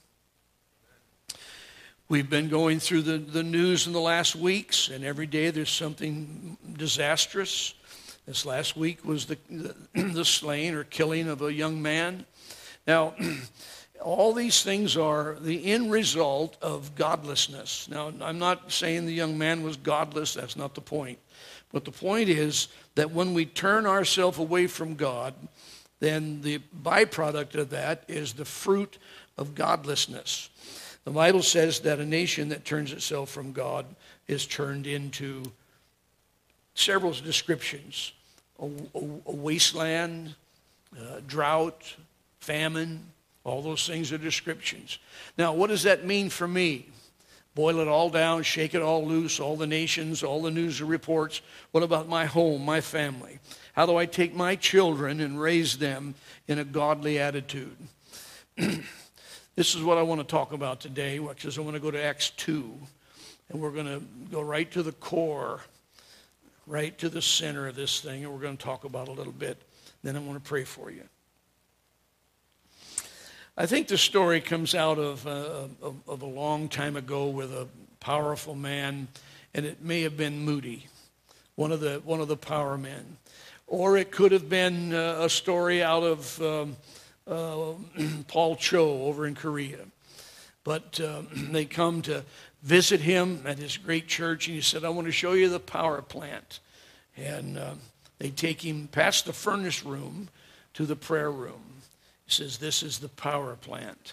We've been going through the, the news in the last weeks, and every day there's something disastrous. This last week was the, the, the slaying or killing of a young man. Now, all these things are the end result of godlessness. Now, I'm not saying the young man was godless. That's not the point. But the point is that when we turn ourselves away from God, then the byproduct of that is the fruit of godlessness. The Bible says that a nation that turns itself from God is turned into several descriptions: a, a, a wasteland, uh, drought, famine. All those things are descriptions. Now, what does that mean for me? Boil it all down, shake it all loose, all the nations, all the news reports. What about my home, my family? How do I take my children and raise them in a godly attitude? This is what I want to talk about today, which is I want to go to Acts two, and we're going to go right to the core, right to the center of this thing, and we're going to talk about it a little bit. Then I want to pray for you. I think the story comes out of, uh, of, of a long time ago with a powerful man, and it may have been Moody, one of the one of the power men. Or it could have been uh, a story out of um, uh, Paul Cho over in Korea. But uh, they come to visit him at his great church, and he said, I want to show you the power plant. And uh, they take him past the furnace room to the prayer room. He says, this is the power plant.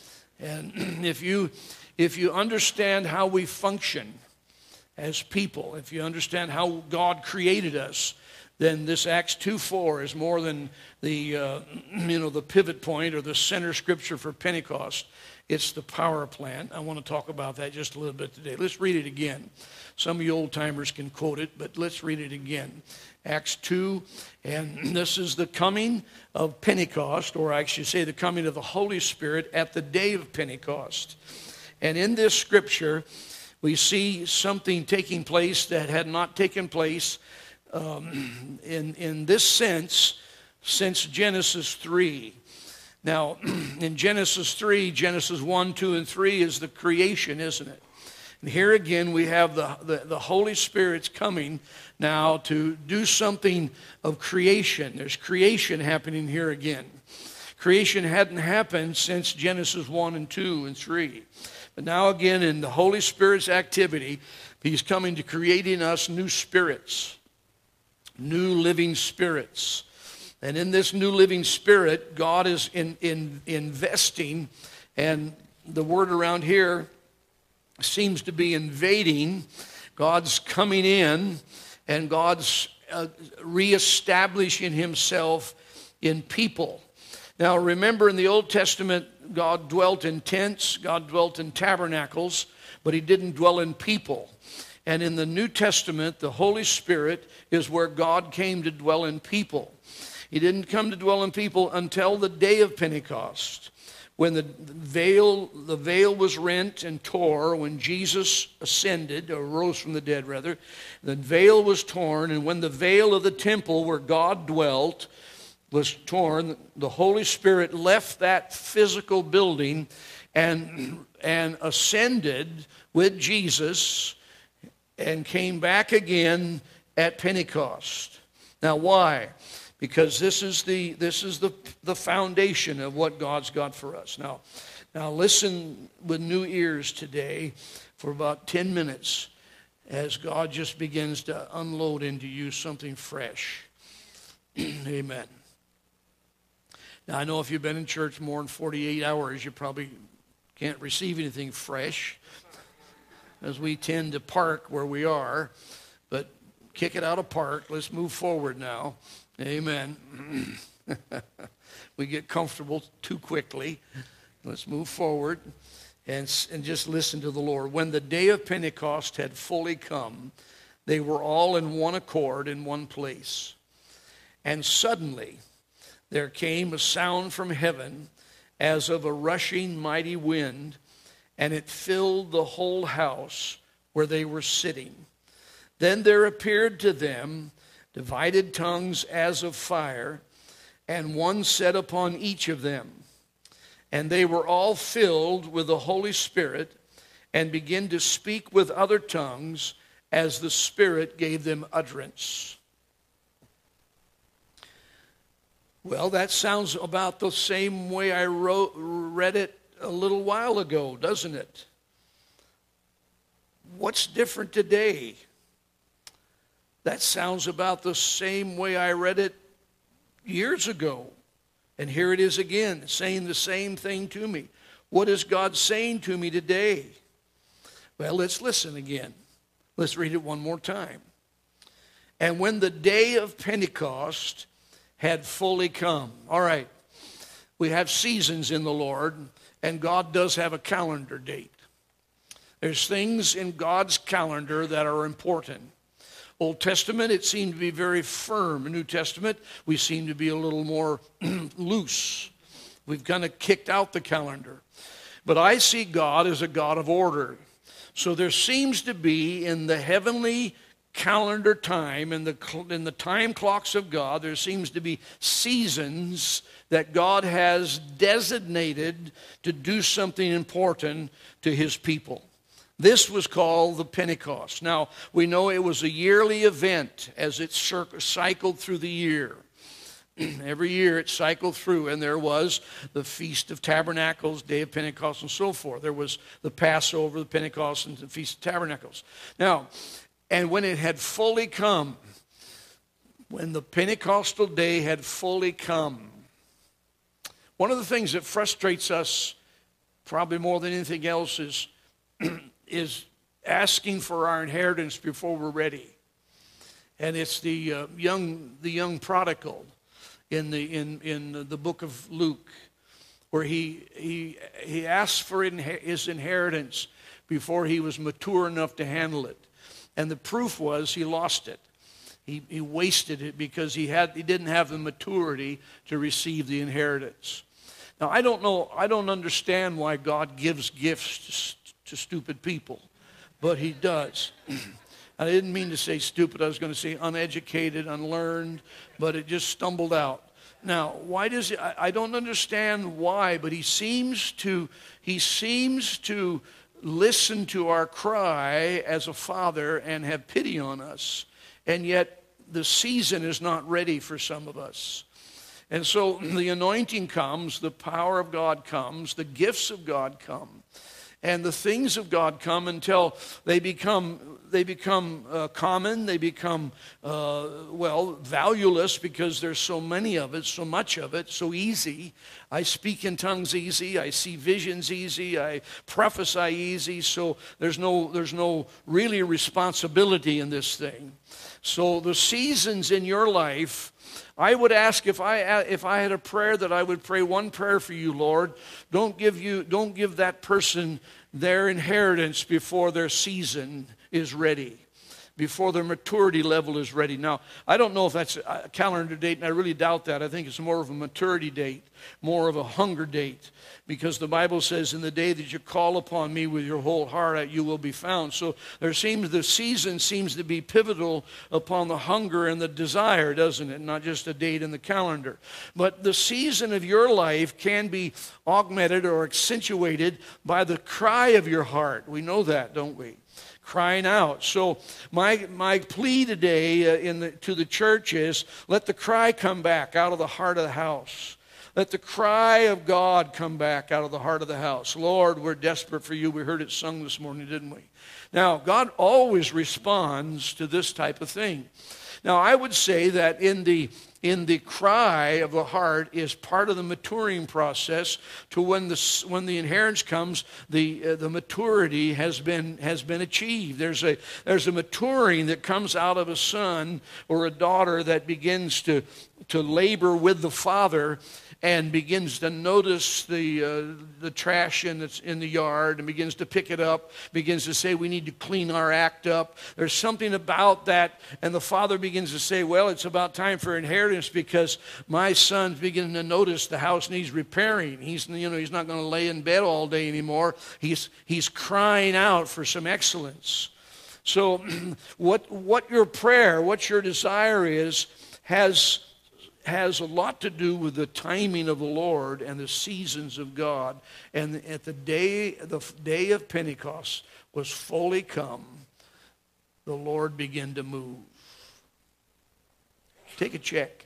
And if you, if you understand how we function as people, if you understand how God created us, then this Acts two four is more than the, uh, you know, the pivot point or the center scripture for Pentecost. It's the power plant. I want to talk about that just a little bit today. Let's read it again. Some of you old-timers can quote it, but let's read it again. Acts two, and this is the coming of Pentecost, or I should say the coming of the Holy Spirit at the day of Pentecost. And in this scripture, we see something taking place that had not taken place Um, in, in this sense, since Genesis three. Now, in Genesis three, Genesis one, two, and three is the creation, isn't it? And here again, we have the, the, the Holy Spirit's coming now to do something of creation. There's creation happening here again. Creation hadn't happened since Genesis one and two and three. But now again, in the Holy Spirit's activity, he's coming to creating us new spirits. New living spirits. And in this new living spirit, God is in, in, investing, and the word around here seems to be invading. God's coming in, and God's uh, reestablishing himself in people. Now remember, in the Old Testament, God dwelt in tents, God dwelt in tabernacles, but he didn't dwell in people. And in the New Testament, the Holy Spirit is where God came to dwell in people. He didn't come to dwell in people until the day of Pentecost, when the veil, the veil was rent and tore, when Jesus ascended, or rose from the dead rather. The veil was torn, and when the veil of the temple where God dwelt was torn, the Holy Spirit left that physical building and, and ascended with Jesus and came back again at Pentecost. Now why? Because this is the this is the, the foundation of what God's got for us. Now, now listen with new ears today for about ten minutes as God just begins to unload into you something fresh. Amen. Now I know if you've been in church more than forty-eight hours, you probably can't receive anything fresh, as we tend to park where we are, but kick it out of park. Let's move forward now. Amen. We get comfortable too quickly. Let's move forward and, and just listen to the Lord. When the day of Pentecost had fully come, they were all in one accord in one place. And suddenly there came a sound from heaven as of a rushing mighty wind, and it filled the whole house where they were sitting. Then there appeared to them divided tongues as of fire, and one sat upon each of them. And they were all filled with the Holy Spirit, and began to speak with other tongues as the Spirit gave them utterance. Well, that sounds about the same way I wrote, read it a little while ago, doesn't it? What's different today? That sounds about the same way I read it years ago. And here it is again, saying the same thing to me. What is God saying to me today? Well, let's listen again. Let's read it one more time. And when the day of Pentecost had fully come. All right, we have seasons in the Lord, and God does have a calendar date. There's things in God's calendar that are important. Old Testament, it seemed to be very firm. New Testament, we seem to be a little more loose. We've kind of kicked out the calendar. But I see God as a God of order. So there seems to be in the heavenly calendar time, in the, in the time clocks of God, there seems to be seasons that God has designated to do something important to his people. This was called the Pentecost. Now, we know it was a yearly event as it cycled through the year. Every year it cycled through, and there was the Feast of Tabernacles, Day of Pentecost, and so forth. There was the Passover, the Pentecost, and the Feast of Tabernacles. Now, and when it had fully come, when the Pentecostal day had fully come, one of the things that frustrates us probably more than anything else is, is asking for our inheritance before we're ready. And it's the uh, young the young prodigal in the in, in the book of Luke, where he he he asked for his inheritance before he was mature enough to handle it. And the proof was he lost it. He, he wasted it because he had he didn't have the maturity to receive the inheritance. Now, I don't know, I don't understand why God gives gifts to, to stupid people, but he does. I didn't mean to say stupid. I was going to say uneducated, unlearned, but it just stumbled out. Now, why does he, I, I don't understand why, but he seems to he seems to listen to our cry as a father and have pity on us. And yet the season is not ready for some of us. And so the anointing comes, the power of God comes, the gifts of God come, and the things of God come until they become they become uh, common, they become, uh, well, valueless because there's so many of it, so much of it, so easy. I speak in tongues easy, I see visions easy, I prophesy easy, so there's no there's no really responsibility in this thing. So the seasons in your life, I would ask if I if I had a prayer that I would pray one prayer for you, Lord. Don't give you don't give that person their inheritance before their season is ready, before their maturity level is ready. Now, I don't know if that's a calendar date, and I really doubt that. I think it's more of a maturity date, more of a hunger date, because the Bible says, in the day that you call upon me with your whole heart, you will be found. So there seems the season seems to be pivotal upon the hunger and the desire, doesn't it? Not just a date in the calendar. But the season of your life can be augmented or accentuated by the cry of your heart. We know that, don't we? Crying out. So my my plea today uh, in the, to the church is, let the cry come back out of the heart of the house. Let the cry of God come back out of the heart of the house. Lord, we're desperate for you. We heard it sung this morning, didn't we? Now, God always responds to this type of thing. Now, I would say that in the in the cry of the heart is part of the maturing process to when the when the inheritance comes, the uh, the maturity has been has been achieved. There's a there's a maturing that comes out of a son or a daughter that begins to to labor with the father and begins to notice the uh, the trash in the, in the yard and begins to pick it up, begins to say, we need to clean our act up. There's something about that, and the father begins to say, well, it's about time for inheritance because my son's beginning to notice the house needs repairing. He's, you know, he's not going to lay in bed all day anymore. He's, he's crying out for some excellence. So what, what your prayer, what your desire is, has... has a lot to do with the timing of the Lord and the seasons of God. And at the day, the day of Pentecost was fully come, the Lord began to move. Take a check.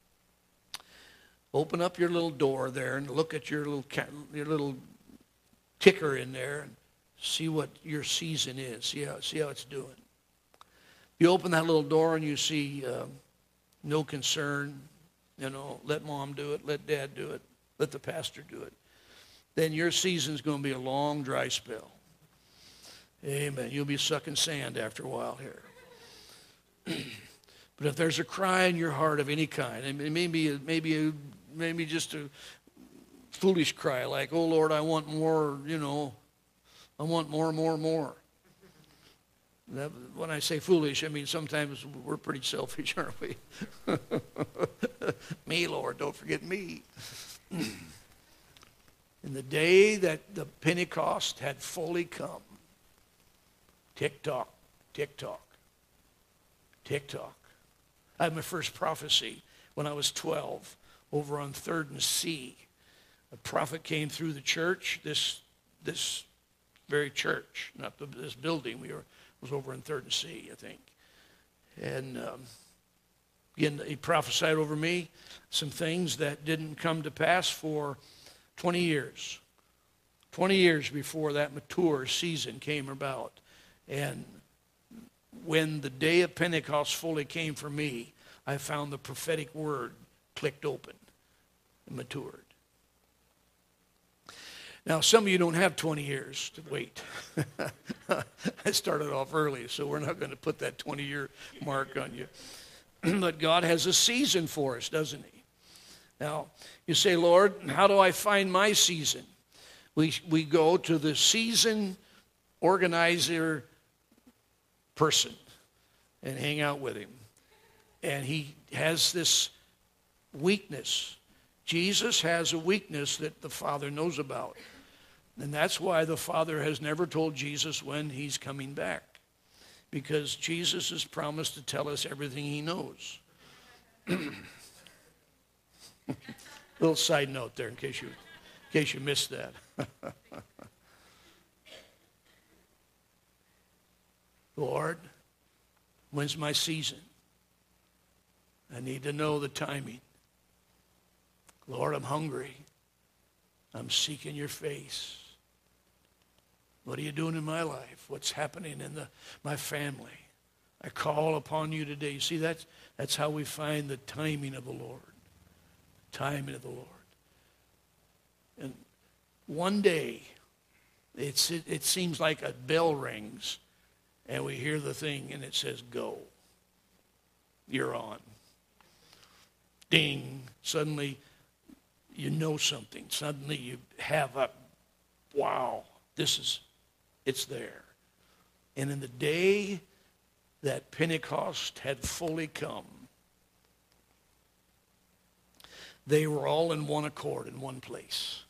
Open up your little door there and look at your little your little ticker in there and see what your season is. See how, see how it's doing. You open that little door and you see uh, no concern. You know, let mom do it, let dad do it, let the pastor do it. Then your season's going to be a long, dry spell. Amen. You'll be sucking sand after a while here. But if there's a cry in your heart of any kind, and maybe maybe maybe just a foolish cry like, oh, Lord, I want more, you know, I want more, more, more. That, when I say foolish, I mean sometimes we're pretty selfish, aren't we? Me, Lord, don't forget me. In the day that the Pentecost had fully come, tick-tock, tick-tock, TikTok. I had my first prophecy when I was twelve over on third and C. A prophet came through the church, this this very church, not the, this building. We were was over in third and C, I think. And um, again, he prophesied over me some things that didn't come to pass for twenty years. twenty years before that mature season came about. And when the day of Pentecost fully came for me, I found the prophetic word clicked open and matured. Now, some of you don't have twenty years to wait. I started off early, so we're not going to put that twenty-year mark on you. But God has a season for us, doesn't he? Now, you say, Lord, how do I find my season? We, we go to the season organizer person and hang out with him. And he has this weakness. Jesus has a weakness that the Father knows about. And that's why the Father has never told Jesus when he's coming back. Because Jesus has promised to tell us everything he knows. Little side note there in case you, in case you missed that. Lord, when's my season? I need to know the timing. Lord, I'm hungry. I'm seeking your face. What are you doing in my life? What's happening in the, my family? I call upon you today. You see, that's, that's how we find the timing of the Lord. The timing of the Lord. And one day, it's, it, it seems like a bell rings, and we hear the thing, and it says, go. You're on. Ding. Suddenly, you know something. Suddenly, you have a, wow, this is, it's there. And in the day that Pentecost had fully come, they were all in one accord in one place.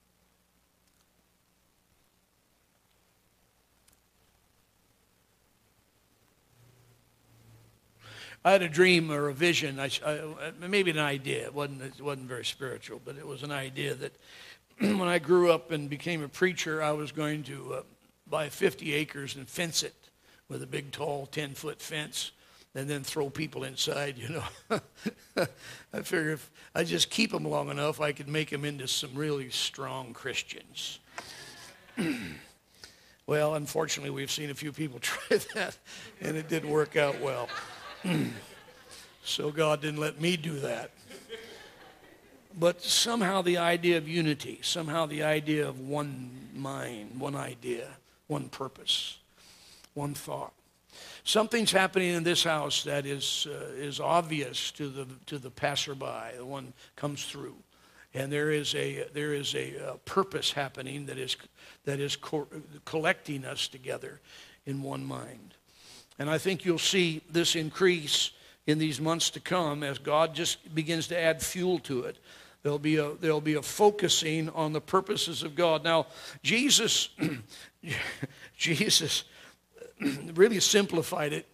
I had a dream or a vision, I, I, maybe an idea. It wasn't, it wasn't very spiritual, but it was an idea that when I grew up and became a preacher, I was going to uh, buy fifty acres and fence it with a big, tall, ten-foot fence, and then throw people inside, you know. I figure if I just keep them long enough, I could make them into some really strong Christians. Well, unfortunately, we've seen a few people try that, and it didn't work out well. So God didn't let me do that. But somehow the idea of unity, somehow the idea of one mind, one idea, one purpose, one thought. Something's happening in this house that is uh, is obvious to the to the passerby, the one comes through, and there is a there is a, uh purpose happening that is that is co- collecting us together in one mind. And I think you'll see this increase in these months to come as God just begins to add fuel to it. There'll be a, there'll be a focusing on the purposes of God. Now, Jesus, Jesus really simplified it.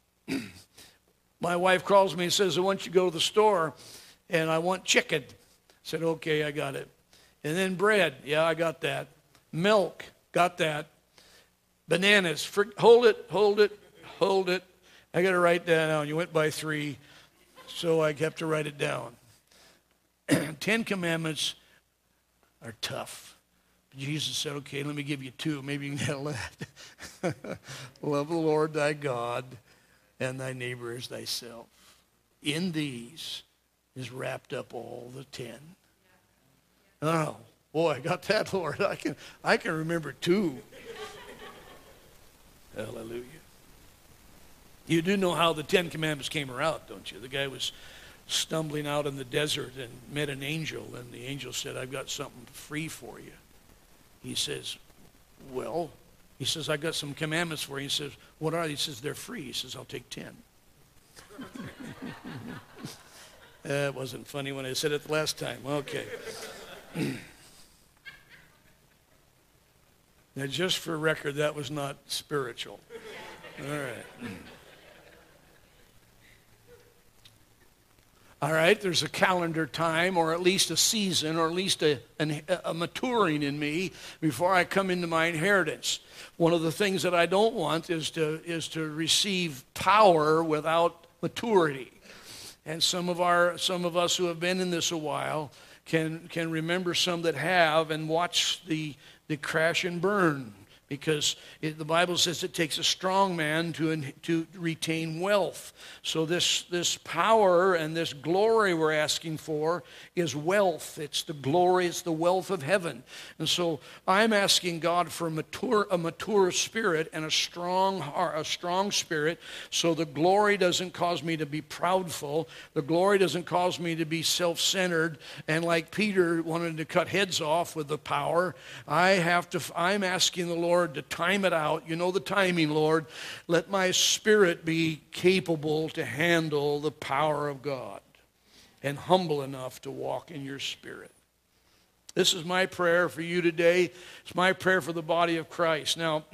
My wife calls me and says, I want you to go to the store and I want chicken. I said, okay, I got it. And then bread, yeah, I got that. Milk, got that. Bananas, for, hold it, hold it. Hold it. I got to write that down. You went by three, so I have to write it down. Ten Commandments are tough. Jesus said, okay, let me give you two. Maybe you can handle that. Love the Lord thy God and thy neighbor as thyself. In these is wrapped up all the ten. Oh, boy, I got that, Lord. I can, I can remember two. Hallelujah. You do know how the Ten Commandments came around, don't you? The guy was stumbling out in the desert and met an angel, and the angel said, I've got something free for you. He says, well, he says, I got some commandments for you. He says, what are they? He says, they're free. He says, I'll take ten. That wasn't funny when I said it the last time. Okay. Now, just for record, that was not spiritual. All right. All right, there's a calendar time or at least a season or at least a, an, a maturing in me before I come into my inheritance. One of the things that I don't want is to, is to receive power without maturity. And some of our some of us who have been in this a while can can remember some that have and watch the the crash and burn. Because it, the Bible says it takes a strong man to, to retain wealth. So this, this power and this glory we're asking for is wealth. It's the glory, it's the wealth of heaven. And so I'm asking God for mature, a mature spirit and a strong heart, a strong spirit, so the glory doesn't cause me to be proudful. The glory doesn't cause me to be self-centered. And like Peter wanted to cut heads off with the power, I have to, I'm asking the Lord to time it out. You know the timing, Lord. Let my spirit be capable to handle the power of God and humble enough to walk in your spirit. This is my prayer for you today. It's my prayer for the body of Christ. Now,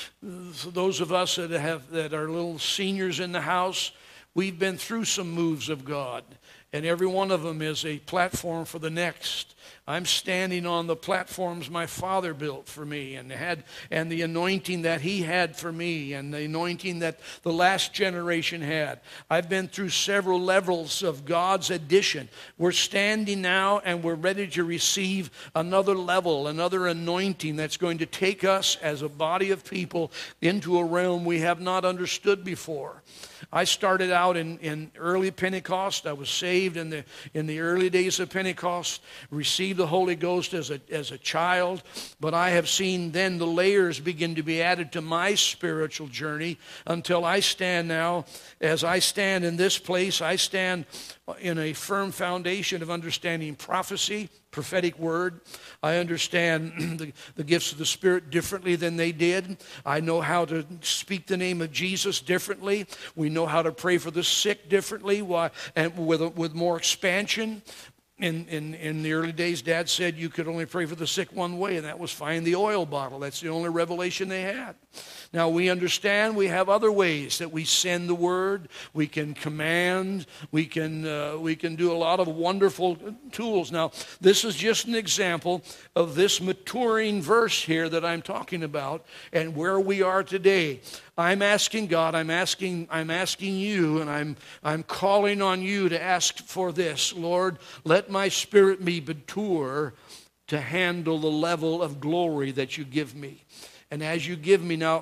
for those of us that have that are little seniors in the house, we've been through some moves of God, and every one of them is a platform for the next. I'm standing on the platforms my father built for me and had and the anointing that he had for me and the anointing that the last generation had. I've been through several levels of God's addition. We're standing now and we're ready to receive another level, another anointing that's going to take us as a body of people into a realm we have not understood before. I started out in, in early Pentecost. I was saved in the in the early days of Pentecost, received the Holy Ghost as a as a child, but I have seen then the layers begin to be added to my spiritual journey until I stand now, as I stand in this place, I stand in a firm foundation of understanding prophecy, prophetic word. I understand the, the gifts of the Spirit differently than they did. I know how to speak the name of Jesus differently. We know how to pray for the sick differently, why, and with, with more expansion. In, in, in the early days, Dad said you could only pray for the sick one way, and that was find the oil bottle. That's the only revelation they had. Now, we understand we have other ways that we send the word. We can command. We can, uh, we can do a lot of wonderful tools. Now, this is just an example of this maturing verse here that I'm talking about and where we are today. I'm asking God, I'm asking, I'm asking you, and I'm, I'm calling on you to ask for this. Lord, let my spirit be mature to handle the level of glory that you give me. And as you give me now,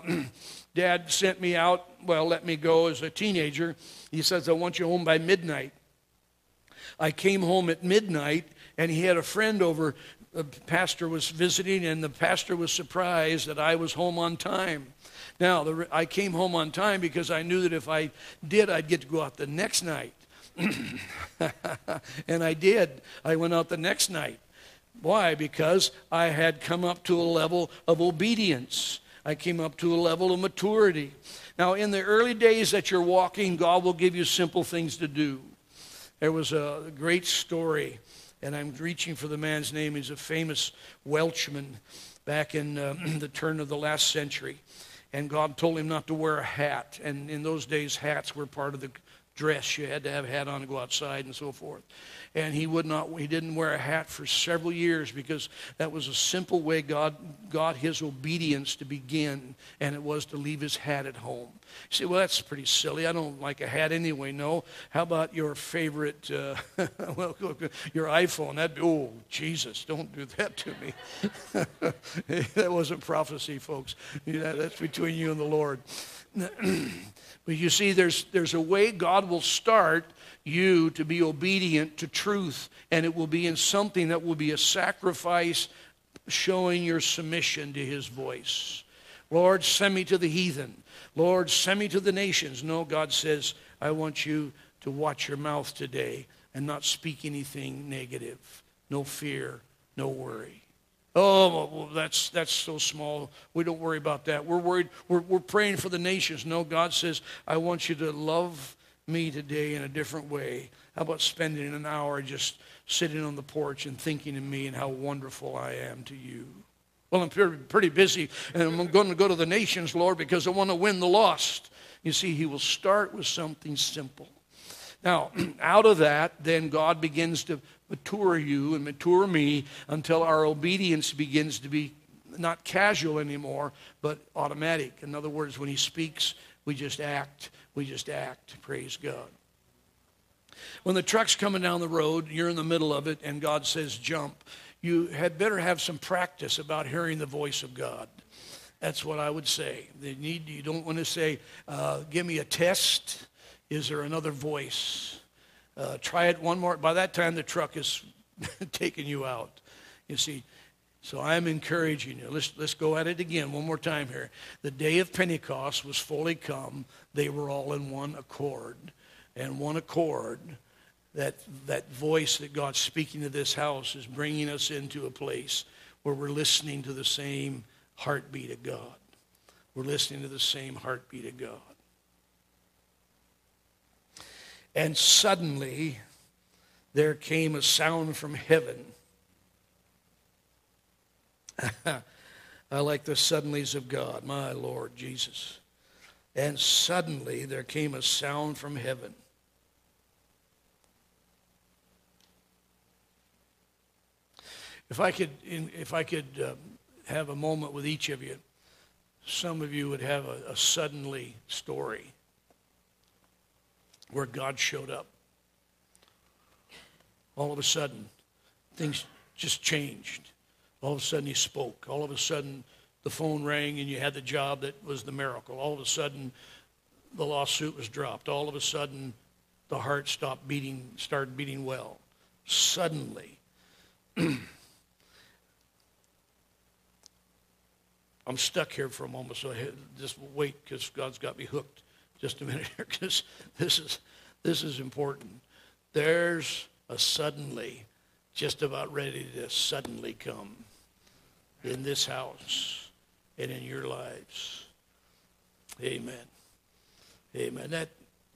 Dad sent me out, well, let me go as a teenager. He says, I want you home by midnight. I came home at midnight, and he had a friend over. The pastor was visiting, and the pastor was surprised that I was home on time. Now, the, I came home on time because I knew that if I did, I'd get to go out the next night. And I did. I went out the next night. Why? Because I had come up to a level of obedience. I came up to a level of maturity. Now, in the early days that you're walking, God will give you simple things to do. There was a great story, and I'm reaching for the man's name. He's a famous Welshman back in uh, the turn of the last century. And God told him not to wear a hat. And in those days, hats were part of the dress. You had to have a hat on to go outside and so forth. And he would not, he didn't wear a hat for several years because that was a simple way God got his obedience to begin, and it was to leave his hat at home. You say, well, that's pretty silly. I don't like a hat anyway. No. How about your favorite, uh, well, your iPhone? That'd be, oh, Jesus, don't do that to me. That wasn't prophecy, folks. Yeah, that's between you and the Lord. But you see, there's there's a way God will start you to be obedient to truth, and it will be in something that will be a sacrifice showing your submission to his voice. Lord, send me to the heathen. Lord, send me to the nations. No, God says, I want you to watch your mouth today and not speak anything negative. No fear, no worry. Oh, well, that's that's so small. We don't worry about that. We're worried. We're, we're praying for the nations. No, God says, I want you to love me today in a different way. How about spending an hour just sitting on the porch and thinking of me and how wonderful I am to you? Well, I'm pretty, pretty busy, and I'm going to go to the nations, Lord, because I want to win the lost. You see, he will start with something simple. Now, out of that, then God begins to mature you and mature me until our obedience begins to be not casual anymore, but automatic. In other words, when he speaks, we just act. We just act. Praise God. When the truck's coming down the road, you're in the middle of it, and God says jump, you had better have some practice about hearing the voice of God. That's what I would say. They need, you don't want to say, uh, give me a test. Is there another voice? Uh, try it one more. By that time, the truck is taking you out. You see, so I'm encouraging you. Let's, let's go at it again one more time here. The day of Pentecost was fully come. They were all in one accord. And one accord, that, that voice that God's speaking to this house is bringing us into a place where we're listening to the same heartbeat of God. We're listening to the same heartbeat of God. And suddenly, there came a sound from heaven. I like the suddenlies of God, my Lord Jesus. And suddenly, there came a sound from heaven. If I could, if I could uh, have a moment with each of you, some of you would have a, a suddenly story where God showed up. All of a sudden, things just changed. All of a sudden, he spoke. All of a sudden, the phone rang and you had the job that was the miracle. All of a sudden, the lawsuit was dropped. All of a sudden, the heart stopped beating, started beating well. Suddenly. I'm stuck here for a moment, so I just wait because God's got me hooked. Just a minute here, because this is this is important. There's a suddenly, just about ready to suddenly come in this house and in your lives. Amen. Amen. That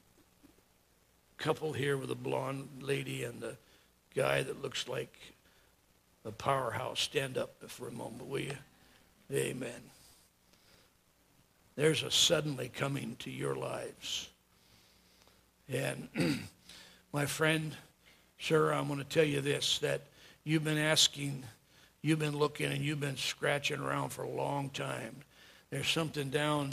couple here with the blonde lady and the guy that looks like a powerhouse, stand up for a moment, will you? Amen. There's a suddenly coming to your lives. And my friend, sir, I'm going to tell you this, that you've been asking, you've been looking, and you've been scratching around for a long time. There's something down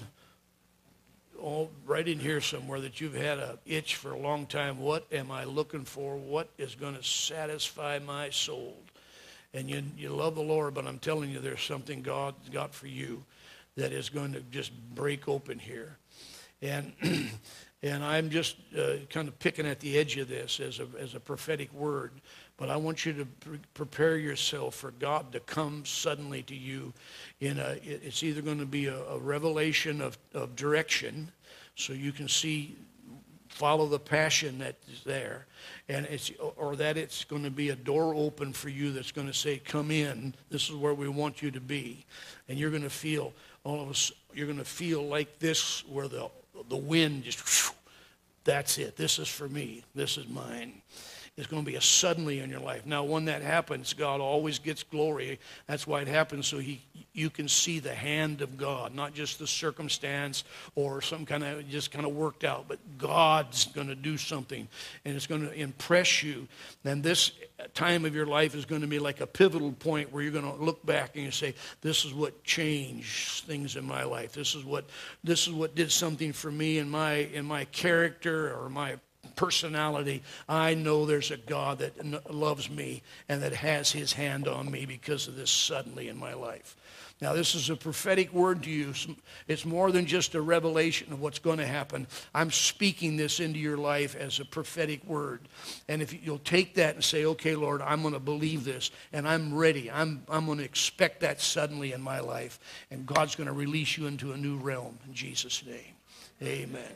all right in here somewhere that you've had an itch for a long time. What am I looking for? What is going to satisfy my soul? And you, you love the Lord, but I'm telling you, there's something God's got for you that is going to just break open here. And and I'm just uh, kind of picking at the edge of this as a, as a prophetic word. But I want you to pre- prepare yourself for God to come suddenly to you. In a, it's either going to be a, a revelation of, of direction, so you can see, follow the passion that is there, and it's or that it's going to be a door open for you that's going to say, "Come in. This is where we want you to be," and you're going to feel all of us. You're going to feel like this, where the the wind just. Whew, that's it. This is for me. This is mine. It's going to be a suddenly in your life. Now, when that happens, God always gets glory. That's why it happens, so he, you can see the hand of God, not just the circumstance or some kind of, just kind of worked out, but God's going to do something, and it's going to impress you. And this time of your life is going to be like a pivotal point where you're going to look back and you say, this is what changed things in my life. This is what, this is what did something for me in my, in my character or my personality. I know there's a God that loves me and that has his hand on me because of this suddenly in my life. Now, this is a prophetic word to you. It's more than just a revelation of what's going to happen. I'm speaking this into your life as a prophetic word. And if you'll take that and say, okay, Lord, I'm going to believe this, and I'm ready. I'm, I'm going to expect that suddenly in my life. And God's going to release you into a new realm in Jesus' name. Amen.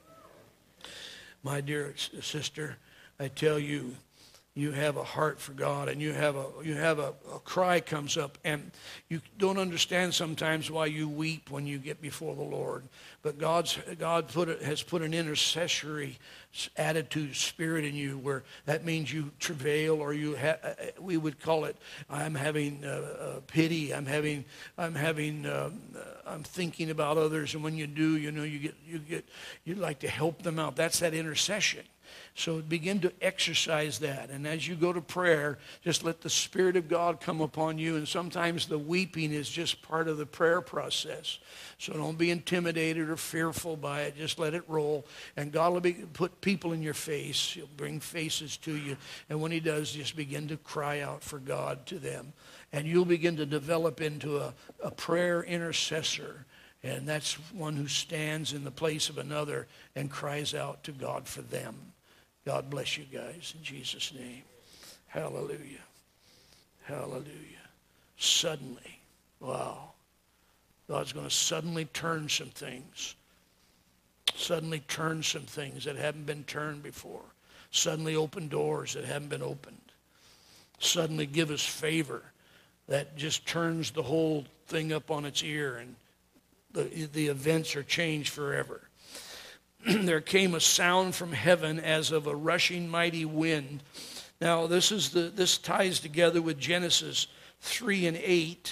My dear sister, I tell you, you have a heart for God, and you have a you have a, a cry comes up, and you don't understand sometimes why you weep when you get before the Lord. But God's God put it, has put an intercessory attitude, spirit in you, where that means you travail, or you ha- we would call it, I'm having uh, uh, pity. I'm having I'm having uh, I'm thinking about others, and when you do, you know, you get you get you'd like to help them out. That's that intercession. So begin to exercise that. And as you go to prayer, just let the Spirit of God come upon you. And sometimes the weeping is just part of the prayer process. So don't be intimidated or fearful by it. Just let it roll. And God will be, put people in your face. He'll bring faces to you. And when he does, just begin to cry out for God to them. And you'll begin to develop into a, a prayer intercessor. And that's one who stands in the place of another and cries out to God for them. God bless you guys in Jesus' name. Hallelujah. Hallelujah. Suddenly, wow. God's going to suddenly turn some things. Suddenly turn some things that haven't been turned before. Suddenly open doors that haven't been opened. Suddenly give us favor that just turns the whole thing up on its ear, and the, the events are changed forever. There came a sound from heaven as of a rushing mighty wind. Now this is the this ties together with Genesis three and eight.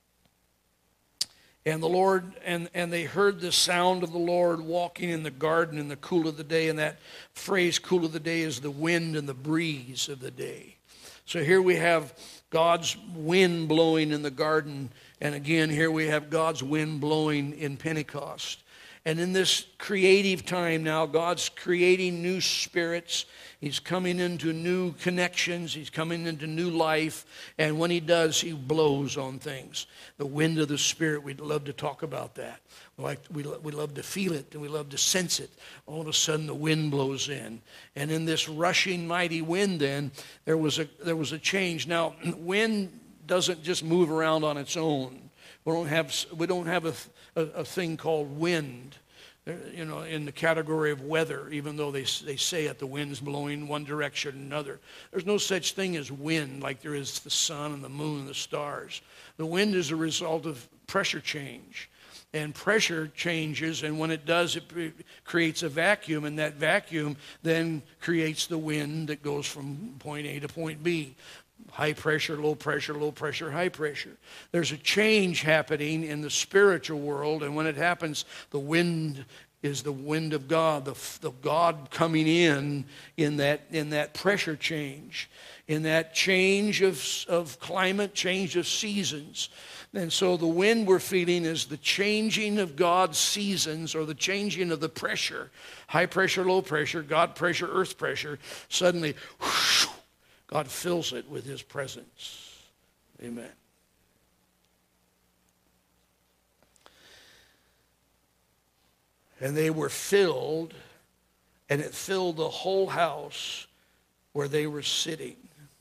And the Lord and, and they heard the sound of the Lord walking in the garden in the cool of the day. And that phrase, cool of the day, is the wind and the breeze of the day. So here we have God's wind blowing in the garden. And again, here we have God's wind blowing in Pentecost. And in this creative time now, God's creating new spirits. He's coming into new connections. He's coming into new life. And when he does, he blows on things. The wind of the Spirit, we'd love to talk about that. We, like, we, we love to feel it, and we love to sense it. All of a sudden, the wind blows in. And in this rushing, mighty wind then, there was a, there was a change. Now, wind doesn't just move around on its own. We don't have, we don't have a, a, a thing called wind, you know, in the category of weather, even though they, they say it, the wind's blowing one direction or another. There's no such thing as wind like there is the sun and the moon and the stars. The wind is a result of pressure change. And pressure changes, and when it does, it creates a vacuum, and that vacuum then creates the wind that goes from point A to point B. High pressure, low pressure, low pressure, high pressure. There's a change happening in the spiritual world, and when it happens, the wind is the wind of God, the, the God coming in in that, in that pressure change, in that change of, of climate, change of seasons. And so the wind we're feeling is the changing of God's seasons, or the changing of the pressure. High pressure, low pressure, God pressure, earth pressure. Suddenly, whoosh, God fills it with his presence. Amen. And they were filled, and it filled the whole house where they were sitting.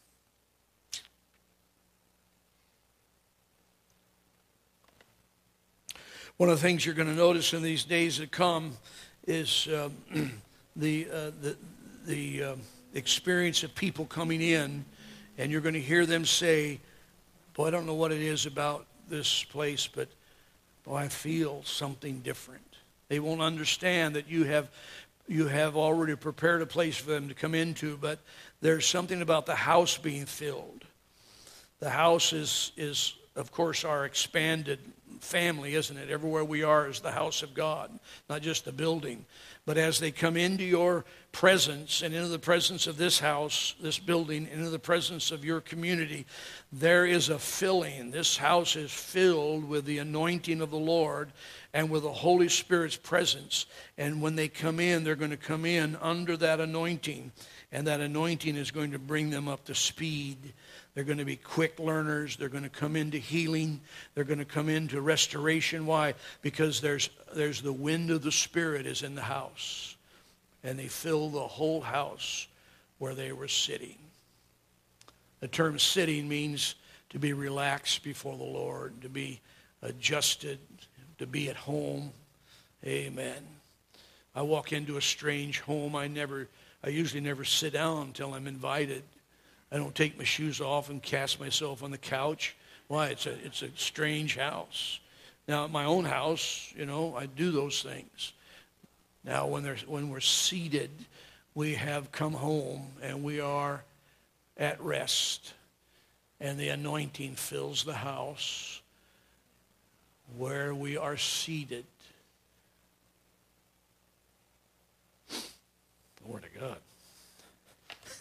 One of the things you're going to notice in these days that come is uh, the uh, the the uh, experience of people coming in, and you're going to hear them say, "Boy, I don't know what it is about this place, but boy, I feel something different." They won't understand that you have you have already prepared a place for them to come into, but there's something about the house being filled. The house is is of course our expanded family, isn't it? Everywhere we are is the house of God, not just the building. But as they come into your presence and into the presence of this house, this building, into the presence of your community, there is a filling. This house is filled with the anointing of the Lord and with the Holy Spirit's presence. And when they come in, they're going to come in under that anointing. And that anointing is going to bring them up to speed. They're going to be quick learners. They're going to come into healing. They're going to come into restoration. Why? Because there's there's the wind of the Spirit is in the house. And they fill the whole house where they were sitting. The term sitting means to be relaxed before the Lord, to be adjusted, to be at home. Amen. I walk into a strange home. I never, I usually never sit down until I'm invited. I don't take my shoes off and cast myself on the couch. Why? It's a, it's a strange house. Now, at my own house, you know, I do those things. Now, when, there's, when we're seated, we have come home and we are at rest. And the anointing fills the house where we are seated. Glory to God.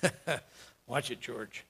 Watch it, George.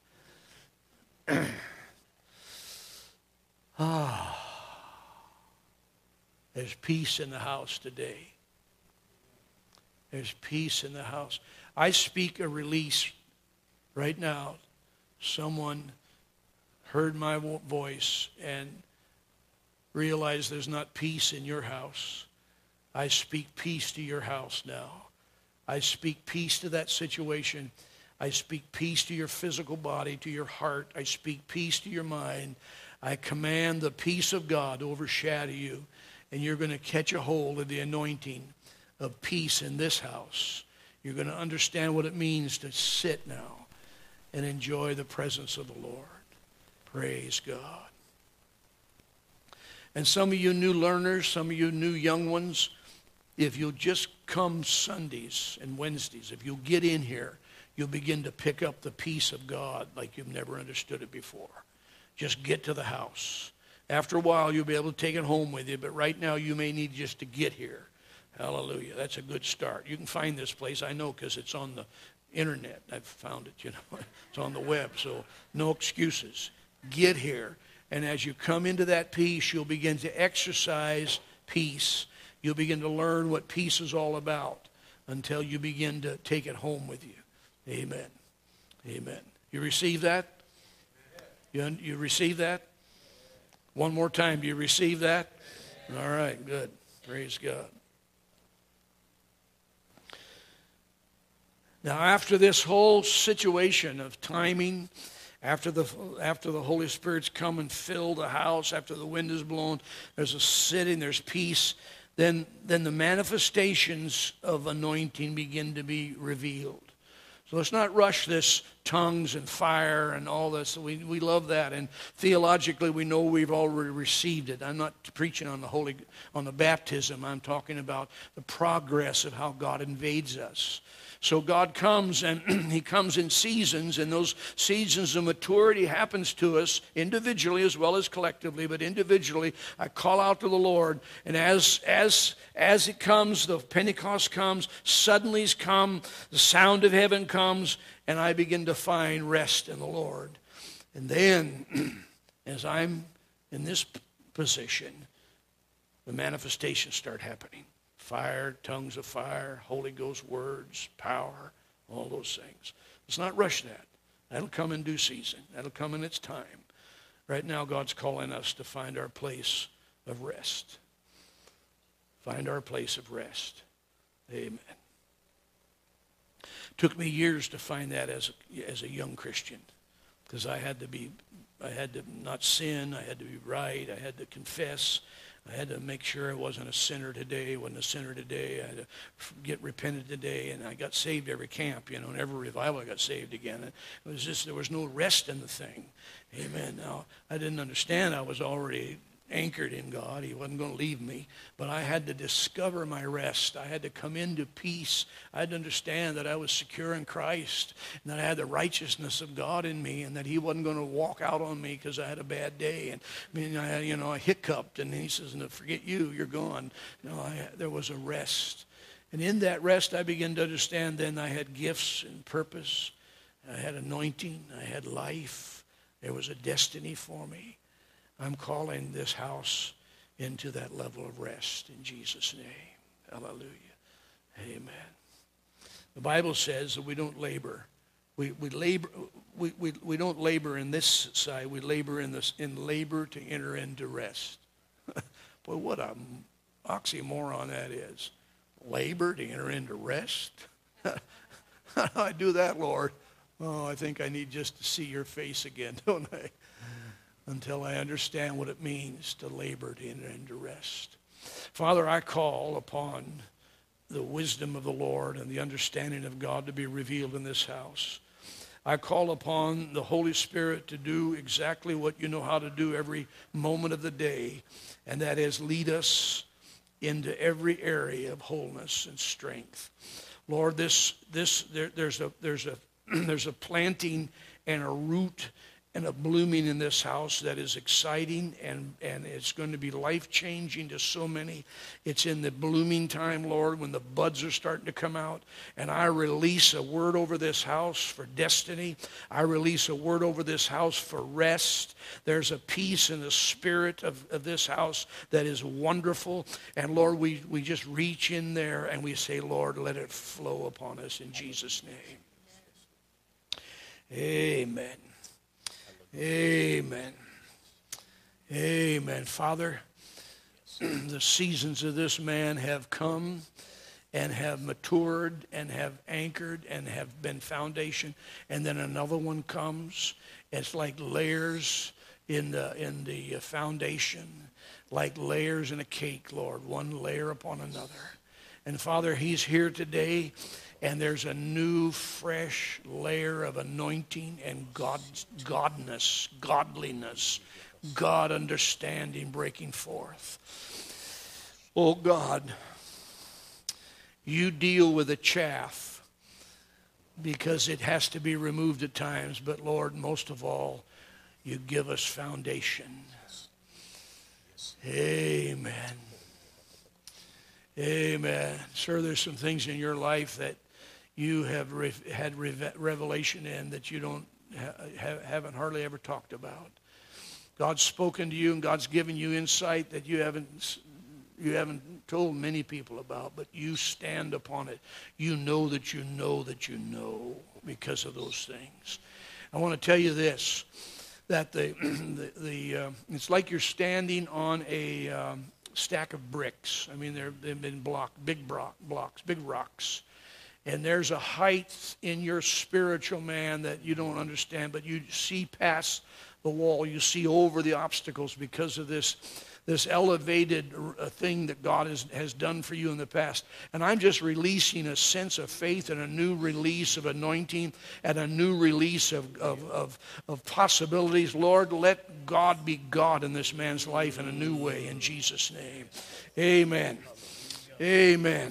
Ah. There's peace in the house today. There's peace in the house. I speak a release right now. Someone heard my vo- voice and realized there's not peace in your house. I speak peace to your house now. I speak peace to that situation. I speak peace to your physical body, to your heart. I speak peace to your mind. I command the peace of God to overshadow you, and you're going to catch a hold of the anointing of peace in this house. You're going to understand what it means to sit now and enjoy the presence of the Lord. Praise God. And some of you new learners, some of you new young ones, if you'll just come Sundays and Wednesdays, if you'll get in here, you'll begin to pick up the peace of God like you've never understood it before. Just get to the house. After a while, you'll be able to take it home with you, but right now you may need just to get here. Hallelujah. That's a good start. You can find this place, I know, because it's on the internet. I've found it, you know. It's on the web, so no excuses. Get here. And as you come into that peace, you'll begin to exercise peace. You'll begin to learn what peace is all about until you begin to take it home with you. Amen. Amen. You receive that? You, you receive that? One more time. Do you receive that? All right. Good. Praise God. Now, after this whole situation of timing, after the after the Holy Spirit's come and filled the house, after the wind is blown, there's a sitting, there's peace, then, then the manifestations of anointing begin to be revealed. So let's not rush this tongues and fire and all this. We, we love that. And theologically, we know we've already received it. I'm not preaching on the holy, on the baptism. I'm talking about the progress of how God invades us. So God comes, and he comes in seasons, and those seasons of maturity happens to us individually as well as collectively. But individually, I call out to the Lord, and as as as it comes, the Pentecost comes, suddenlies come, the sound of heaven comes, and I begin to find rest in the Lord. And then, as I'm in this position, the manifestations start happening. Fire, tongues of fire, Holy Ghost words, power, all those things. Let's not rush that. That'll come in due season. That'll come in its time. Right now, God's calling us to find our place of rest. Find our place of rest. Amen. Took me years to find that as a, as a young Christian, because I had to be, I had to not sin, I had to be right, I had to confess. I had to make sure I wasn't a sinner today, wasn't a sinner today. I had to get repented today, and I got saved every camp, you know, and every revival I got saved again. It was just, there was no rest in the thing. Amen. Now, I didn't understand I was already anchored in God. He wasn't going to leave me. But I had to discover my rest. I had to come into peace. I had to understand that I was secure in Christ, and that I had the righteousness of God in me, and that he wasn't going to walk out on me because I had a bad day. And I mean, I, you know, I hiccuped, and he says, "No, forget you, you're gone." No, I, there was a rest. And in that rest, I began to understand then I had gifts and purpose. I had anointing. I had life. There was a destiny for me. I'm calling this house into that level of rest in Jesus' name. Hallelujah. Amen. The Bible says that we don't labor. We, we labor. We, we, we don't labor in this side. We labor in this in labor to enter into rest. Boy, what a oxymoron that is. Labor to enter into rest. How do I do that, Lord? Oh, I think I need just to see your face again, don't I? Until I understand what it means to labor to enter into rest. Father, I call upon the wisdom of the Lord and the understanding of God to be revealed in this house. I call upon the Holy Spirit to do exactly what you know how to do every moment of the day, and that is lead us into every area of wholeness and strength. Lord, this this there, there's a there's a there's a planting and a root and a blooming in this house that is exciting, and, and it's going to be life-changing to so many. It's in the blooming time, Lord, when the buds are starting to come out. And I release a word over this house for destiny. I release a word over this house for rest. There's a peace in the spirit of, of this house that is wonderful. And Lord, we, we just reach in there and we say, Lord, let it flow upon us in Jesus' name. Amen. Amen. Amen. Father, the seasons of this man have come and have matured and have anchored and have been foundation. And then another one comes. It's like layers in the, in the foundation, like layers in a cake, Lord, one layer upon another. And Father, he's here today. And there's a new, fresh layer of anointing and God, godness, godliness, God understanding breaking forth. Oh God, you deal with the chaff because it has to be removed at times. But Lord, most of all, you give us foundation. Amen. Amen. Sir, there's some things in your life that you have re- had re- revelation in that you don't ha- haven't hardly ever talked about. God's spoken to you and God's given you insight that you haven't you haven't told many people about, but you stand upon it. You know that you know that you know because of those things. I want to tell you this, that the the, the uh, it's like you're standing on a um, stack of bricks. I mean, they're, they've been blocked, big block, blocks, big rocks. And there's a height in your spiritual man that you don't understand, but you see past the wall. You see over the obstacles because of this, this elevated thing that God has, has done for you in the past. And I'm just releasing a sense of faith and a new release of anointing and a new release of, of, of, of possibilities. Lord, let God be God in this man's life in a new way in Jesus' name. Amen. Amen.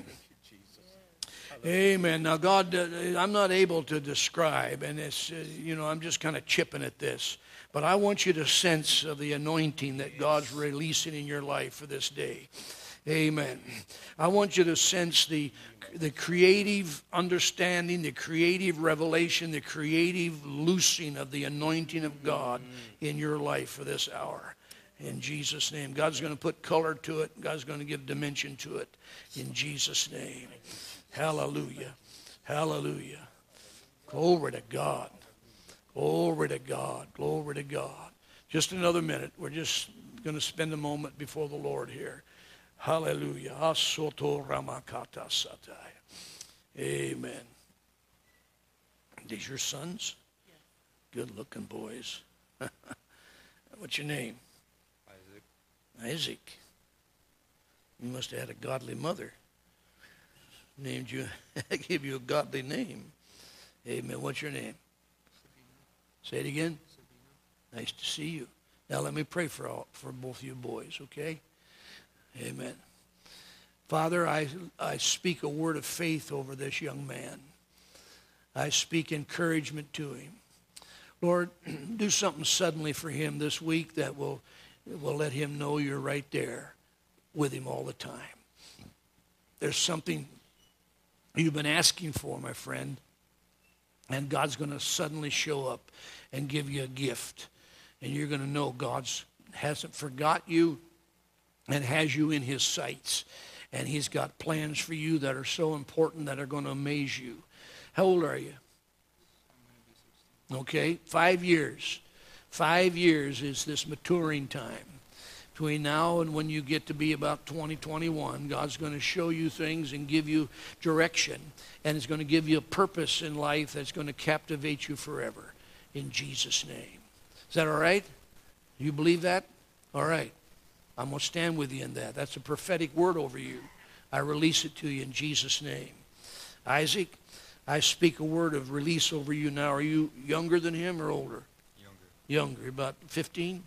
Amen. Now, God, uh, I'm not able to describe, and it's, uh, you know, I'm just kind of chipping at this. But I want you to sense of the anointing that God's releasing in your life for this day. Amen. I want you to sense the, the creative understanding, the creative revelation, the creative loosing of the anointing of God in your life for this hour. In Jesus' name. God's going to put color to it. God's going to give dimension to it. In Jesus' name. Hallelujah. Hallelujah. Glory to God. Glory to God. Glory to God. Just another minute. We're just going to spend a moment before the Lord here. Hallelujah. Asoto ramakata sataya. Amen. These your sons? Good looking boys. What's your name? Isaac. Isaac. You must have had a godly mother. Named you, gave you a godly name. Amen. What's your name? Sabina. Say it again. Sabina. Nice to see you. Now let me pray for all, for both you boys, okay? Amen. Father, I, I speak a word of faith over this young man. I speak encouragement to him. Lord, do something suddenly for him this week that will, will let him know you're right there with him all the time. There's something you've been asking for, my friend, and God's going to suddenly show up and give you a gift, and you're going to know God hasn't forgot you and has you in his sights, and he's got plans for you that are so important that are going to amaze you. How old are you? Okay, five years. Five years is this maturing time. Between now and when you get to be about twenty, twenty-one, God's going to show you things and give you direction. And it's going to give you a purpose in life that's going to captivate you forever. In Jesus' name. Is that all right? You believe that? All right. I'm going to stand with you in that. That's a prophetic word over you. I release it to you in Jesus' name. Isaac, I speak a word of release over you now. Are you younger than him or older? Younger. Younger. About fifteen?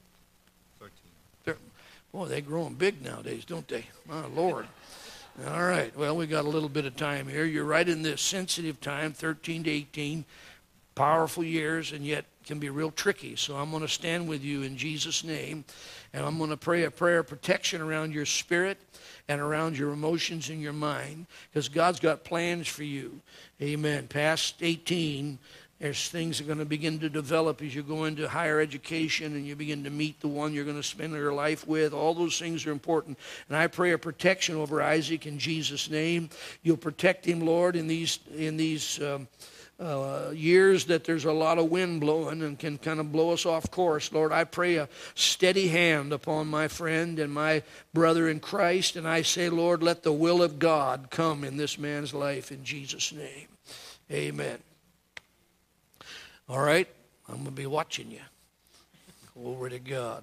Boy, they're growing big nowadays, don't they? My Lord. All right. Well, we got a little bit of time here. You're right in this sensitive time, thirteen to eighteen. powerful years and yet can be real tricky. So I'm going to stand with you in Jesus' name, and I'm going to pray a prayer of protection around your spirit and around your emotions and your mind, because God's got plans for you. Amen. Past eighteen, there's things that are going to begin to develop as you go into higher education and you begin to meet the one you're going to spend your life with. All those things are important. And I pray a protection over Isaac in Jesus' name. You'll protect him, Lord, in these in these um, uh, years that there's a lot of wind blowing and can kind of blow us off course. Lord, I pray a steady hand upon my friend and my brother in Christ. And I say, Lord, let the will of God come in this man's life in Jesus' name. Amen. All right, I'm going to be watching you. Glory to God.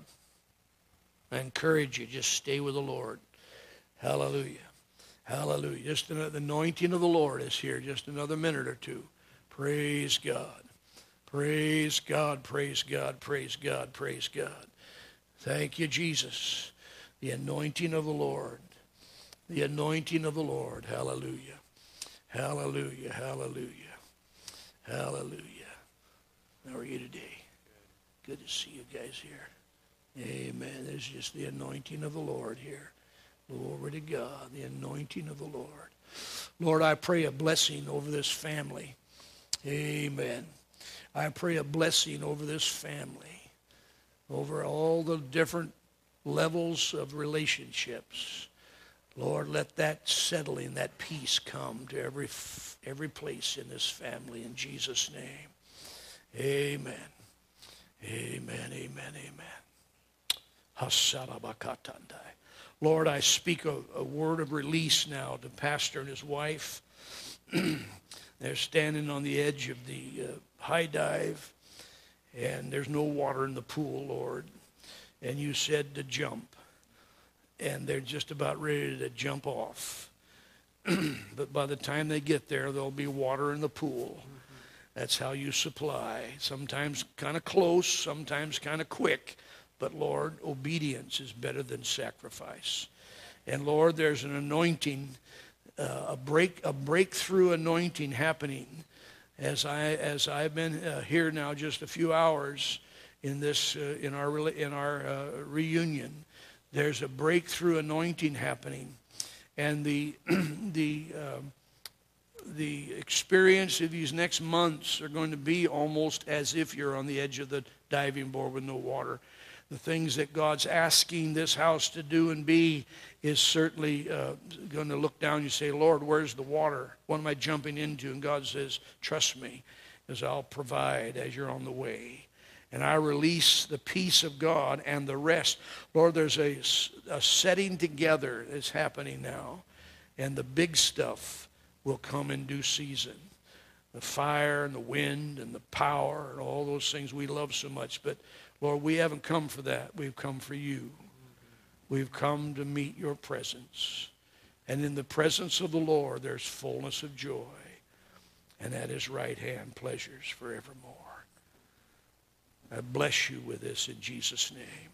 I encourage you, just stay with the Lord. Hallelujah. Hallelujah. Just another, the anointing of the Lord is here. Just another minute or two. Praise God. Praise God, praise God, praise God, praise God. Thank you, Jesus. The anointing of the Lord. The anointing of the Lord. Hallelujah. Hallelujah, hallelujah. Hallelujah. How are you today? Good to see you guys here. Amen. There's just the anointing of the Lord here. Glory to God, the anointing of the Lord. Lord, I pray a blessing over this family. Amen. I pray a blessing over this family, over all the different levels of relationships. Lord, let that settling, that peace come to every every place in this family in Jesus' name. Amen. Amen, amen, amen. Hasarabakatandai. Lord, I speak a, a word of release now to Pastor and his wife. They're standing on the edge of the uh, high dive, and there's no water in the pool, Lord. And you said to jump, and they're just about ready to jump off. But by the time they get there, there'll be water in the pool. That's how you supply. Sometimes kind of close, sometimes kind of quick. But Lord, obedience is better than sacrifice. And Lord, there's an anointing, uh, a break, a breakthrough anointing happening as I as I've been uh, here now just a few hours in this uh, in our in our uh, reunion. There's a breakthrough anointing happening, and the the. Uh, The experience of these next months are going to be almost as if you're on the edge of the diving board with no water. The things that God's asking this house to do and be is certainly uh, going to look down. You say, Lord, where's the water? What am I jumping into? And God says, trust me, because I'll provide as you're on the way. And I release the peace of God and the rest. Lord, there's a, a setting together that's happening now. And the big stuff will come in due season. The fire and the wind and the power and all those things we love so much. But, Lord, we haven't come for that. We've come for you. We've come to meet your presence. And in the presence of the Lord, there's fullness of joy. And at his right hand, pleasures forevermore. I bless you with this in Jesus' name.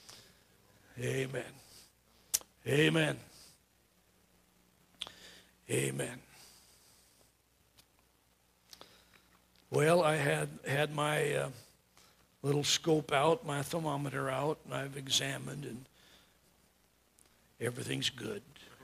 Amen. Amen. Amen. Well, I had had my uh, little scope out, my thermometer out, and I've examined, and everything's good.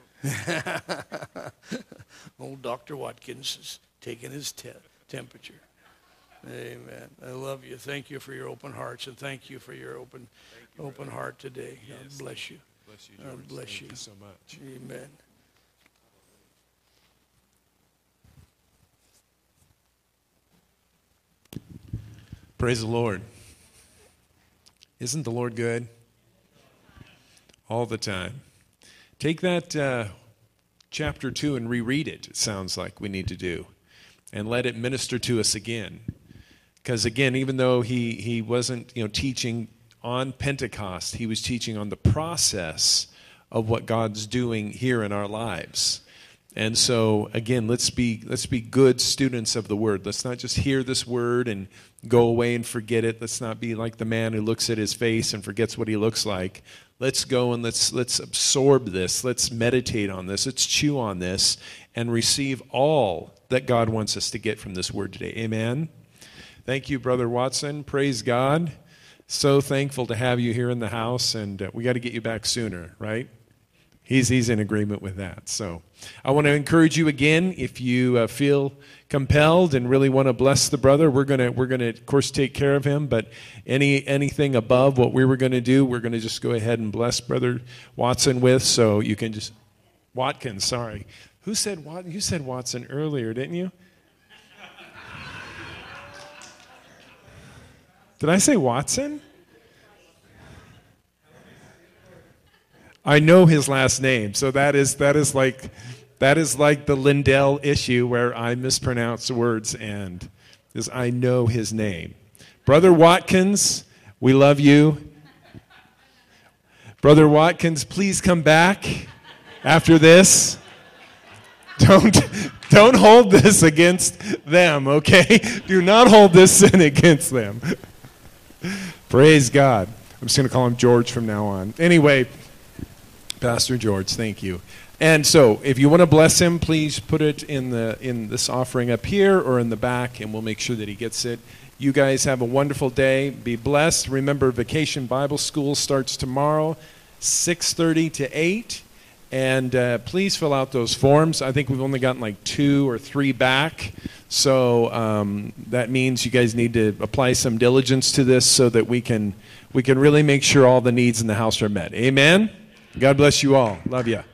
Old Doctor Watkins is taking his te- temperature. Amen. I love you. Thank you for your open hearts, and thank you for your open, you, open brother. heart today. Yes. God bless you. Bless you, George. God bless thank you. you so much. Amen. Praise the Lord. Isn't the Lord good? All the time. Take that uh, chapter two and reread it, it sounds like we need to do. And let it minister to us again. Because again, even though he, he wasn't you know, teaching on Pentecost, he was teaching on the process of what God's doing here in our lives. And so, again, let's be let's be good students of the Word. Let's not just hear this Word and go away and forget it. Let's not be like the man who looks at his face and forgets what he looks like. Let's go and let's let's absorb this. Let's meditate on this. Let's chew on this and receive all that God wants us to get from this Word today. Amen? Thank you, Brother Watson. Praise God. So thankful to have you here in the house, and uh, we got to get you back sooner, right? He's, he's in agreement with that. So I want to encourage you again, if you uh, feel compelled and really want to bless the brother, we're going to, we're going to, of course, take care of him. But any anything above what we were going to do, we're going to just go ahead and bless Brother Watson with. So you can just, Watkins, sorry. Who said Wat? You said Watson earlier, didn't you? Did I say Watson? I know his last name, so that is that is like that is like the Lindell issue where I mispronounce words, and is I know his name. Brother Watkins, we love you. Brother Watkins, please come back after this. Don't don't hold this against them, okay? Do not hold this sin against them. Praise God. I'm just going to call him George from now on. Anyway, Pastor George, thank you. And so, if you want to bless him, please put it in the in this offering up here or in the back, and we'll make sure that he gets it. You guys have a wonderful day. Be blessed. Remember, Vacation Bible School starts tomorrow, six thirty to eight. And uh, please fill out those forms. I think we've only gotten like two or three back. So um, that means you guys need to apply some diligence to this so that we can we can really make sure all the needs in the house are met. Amen? God bless you all. Love you.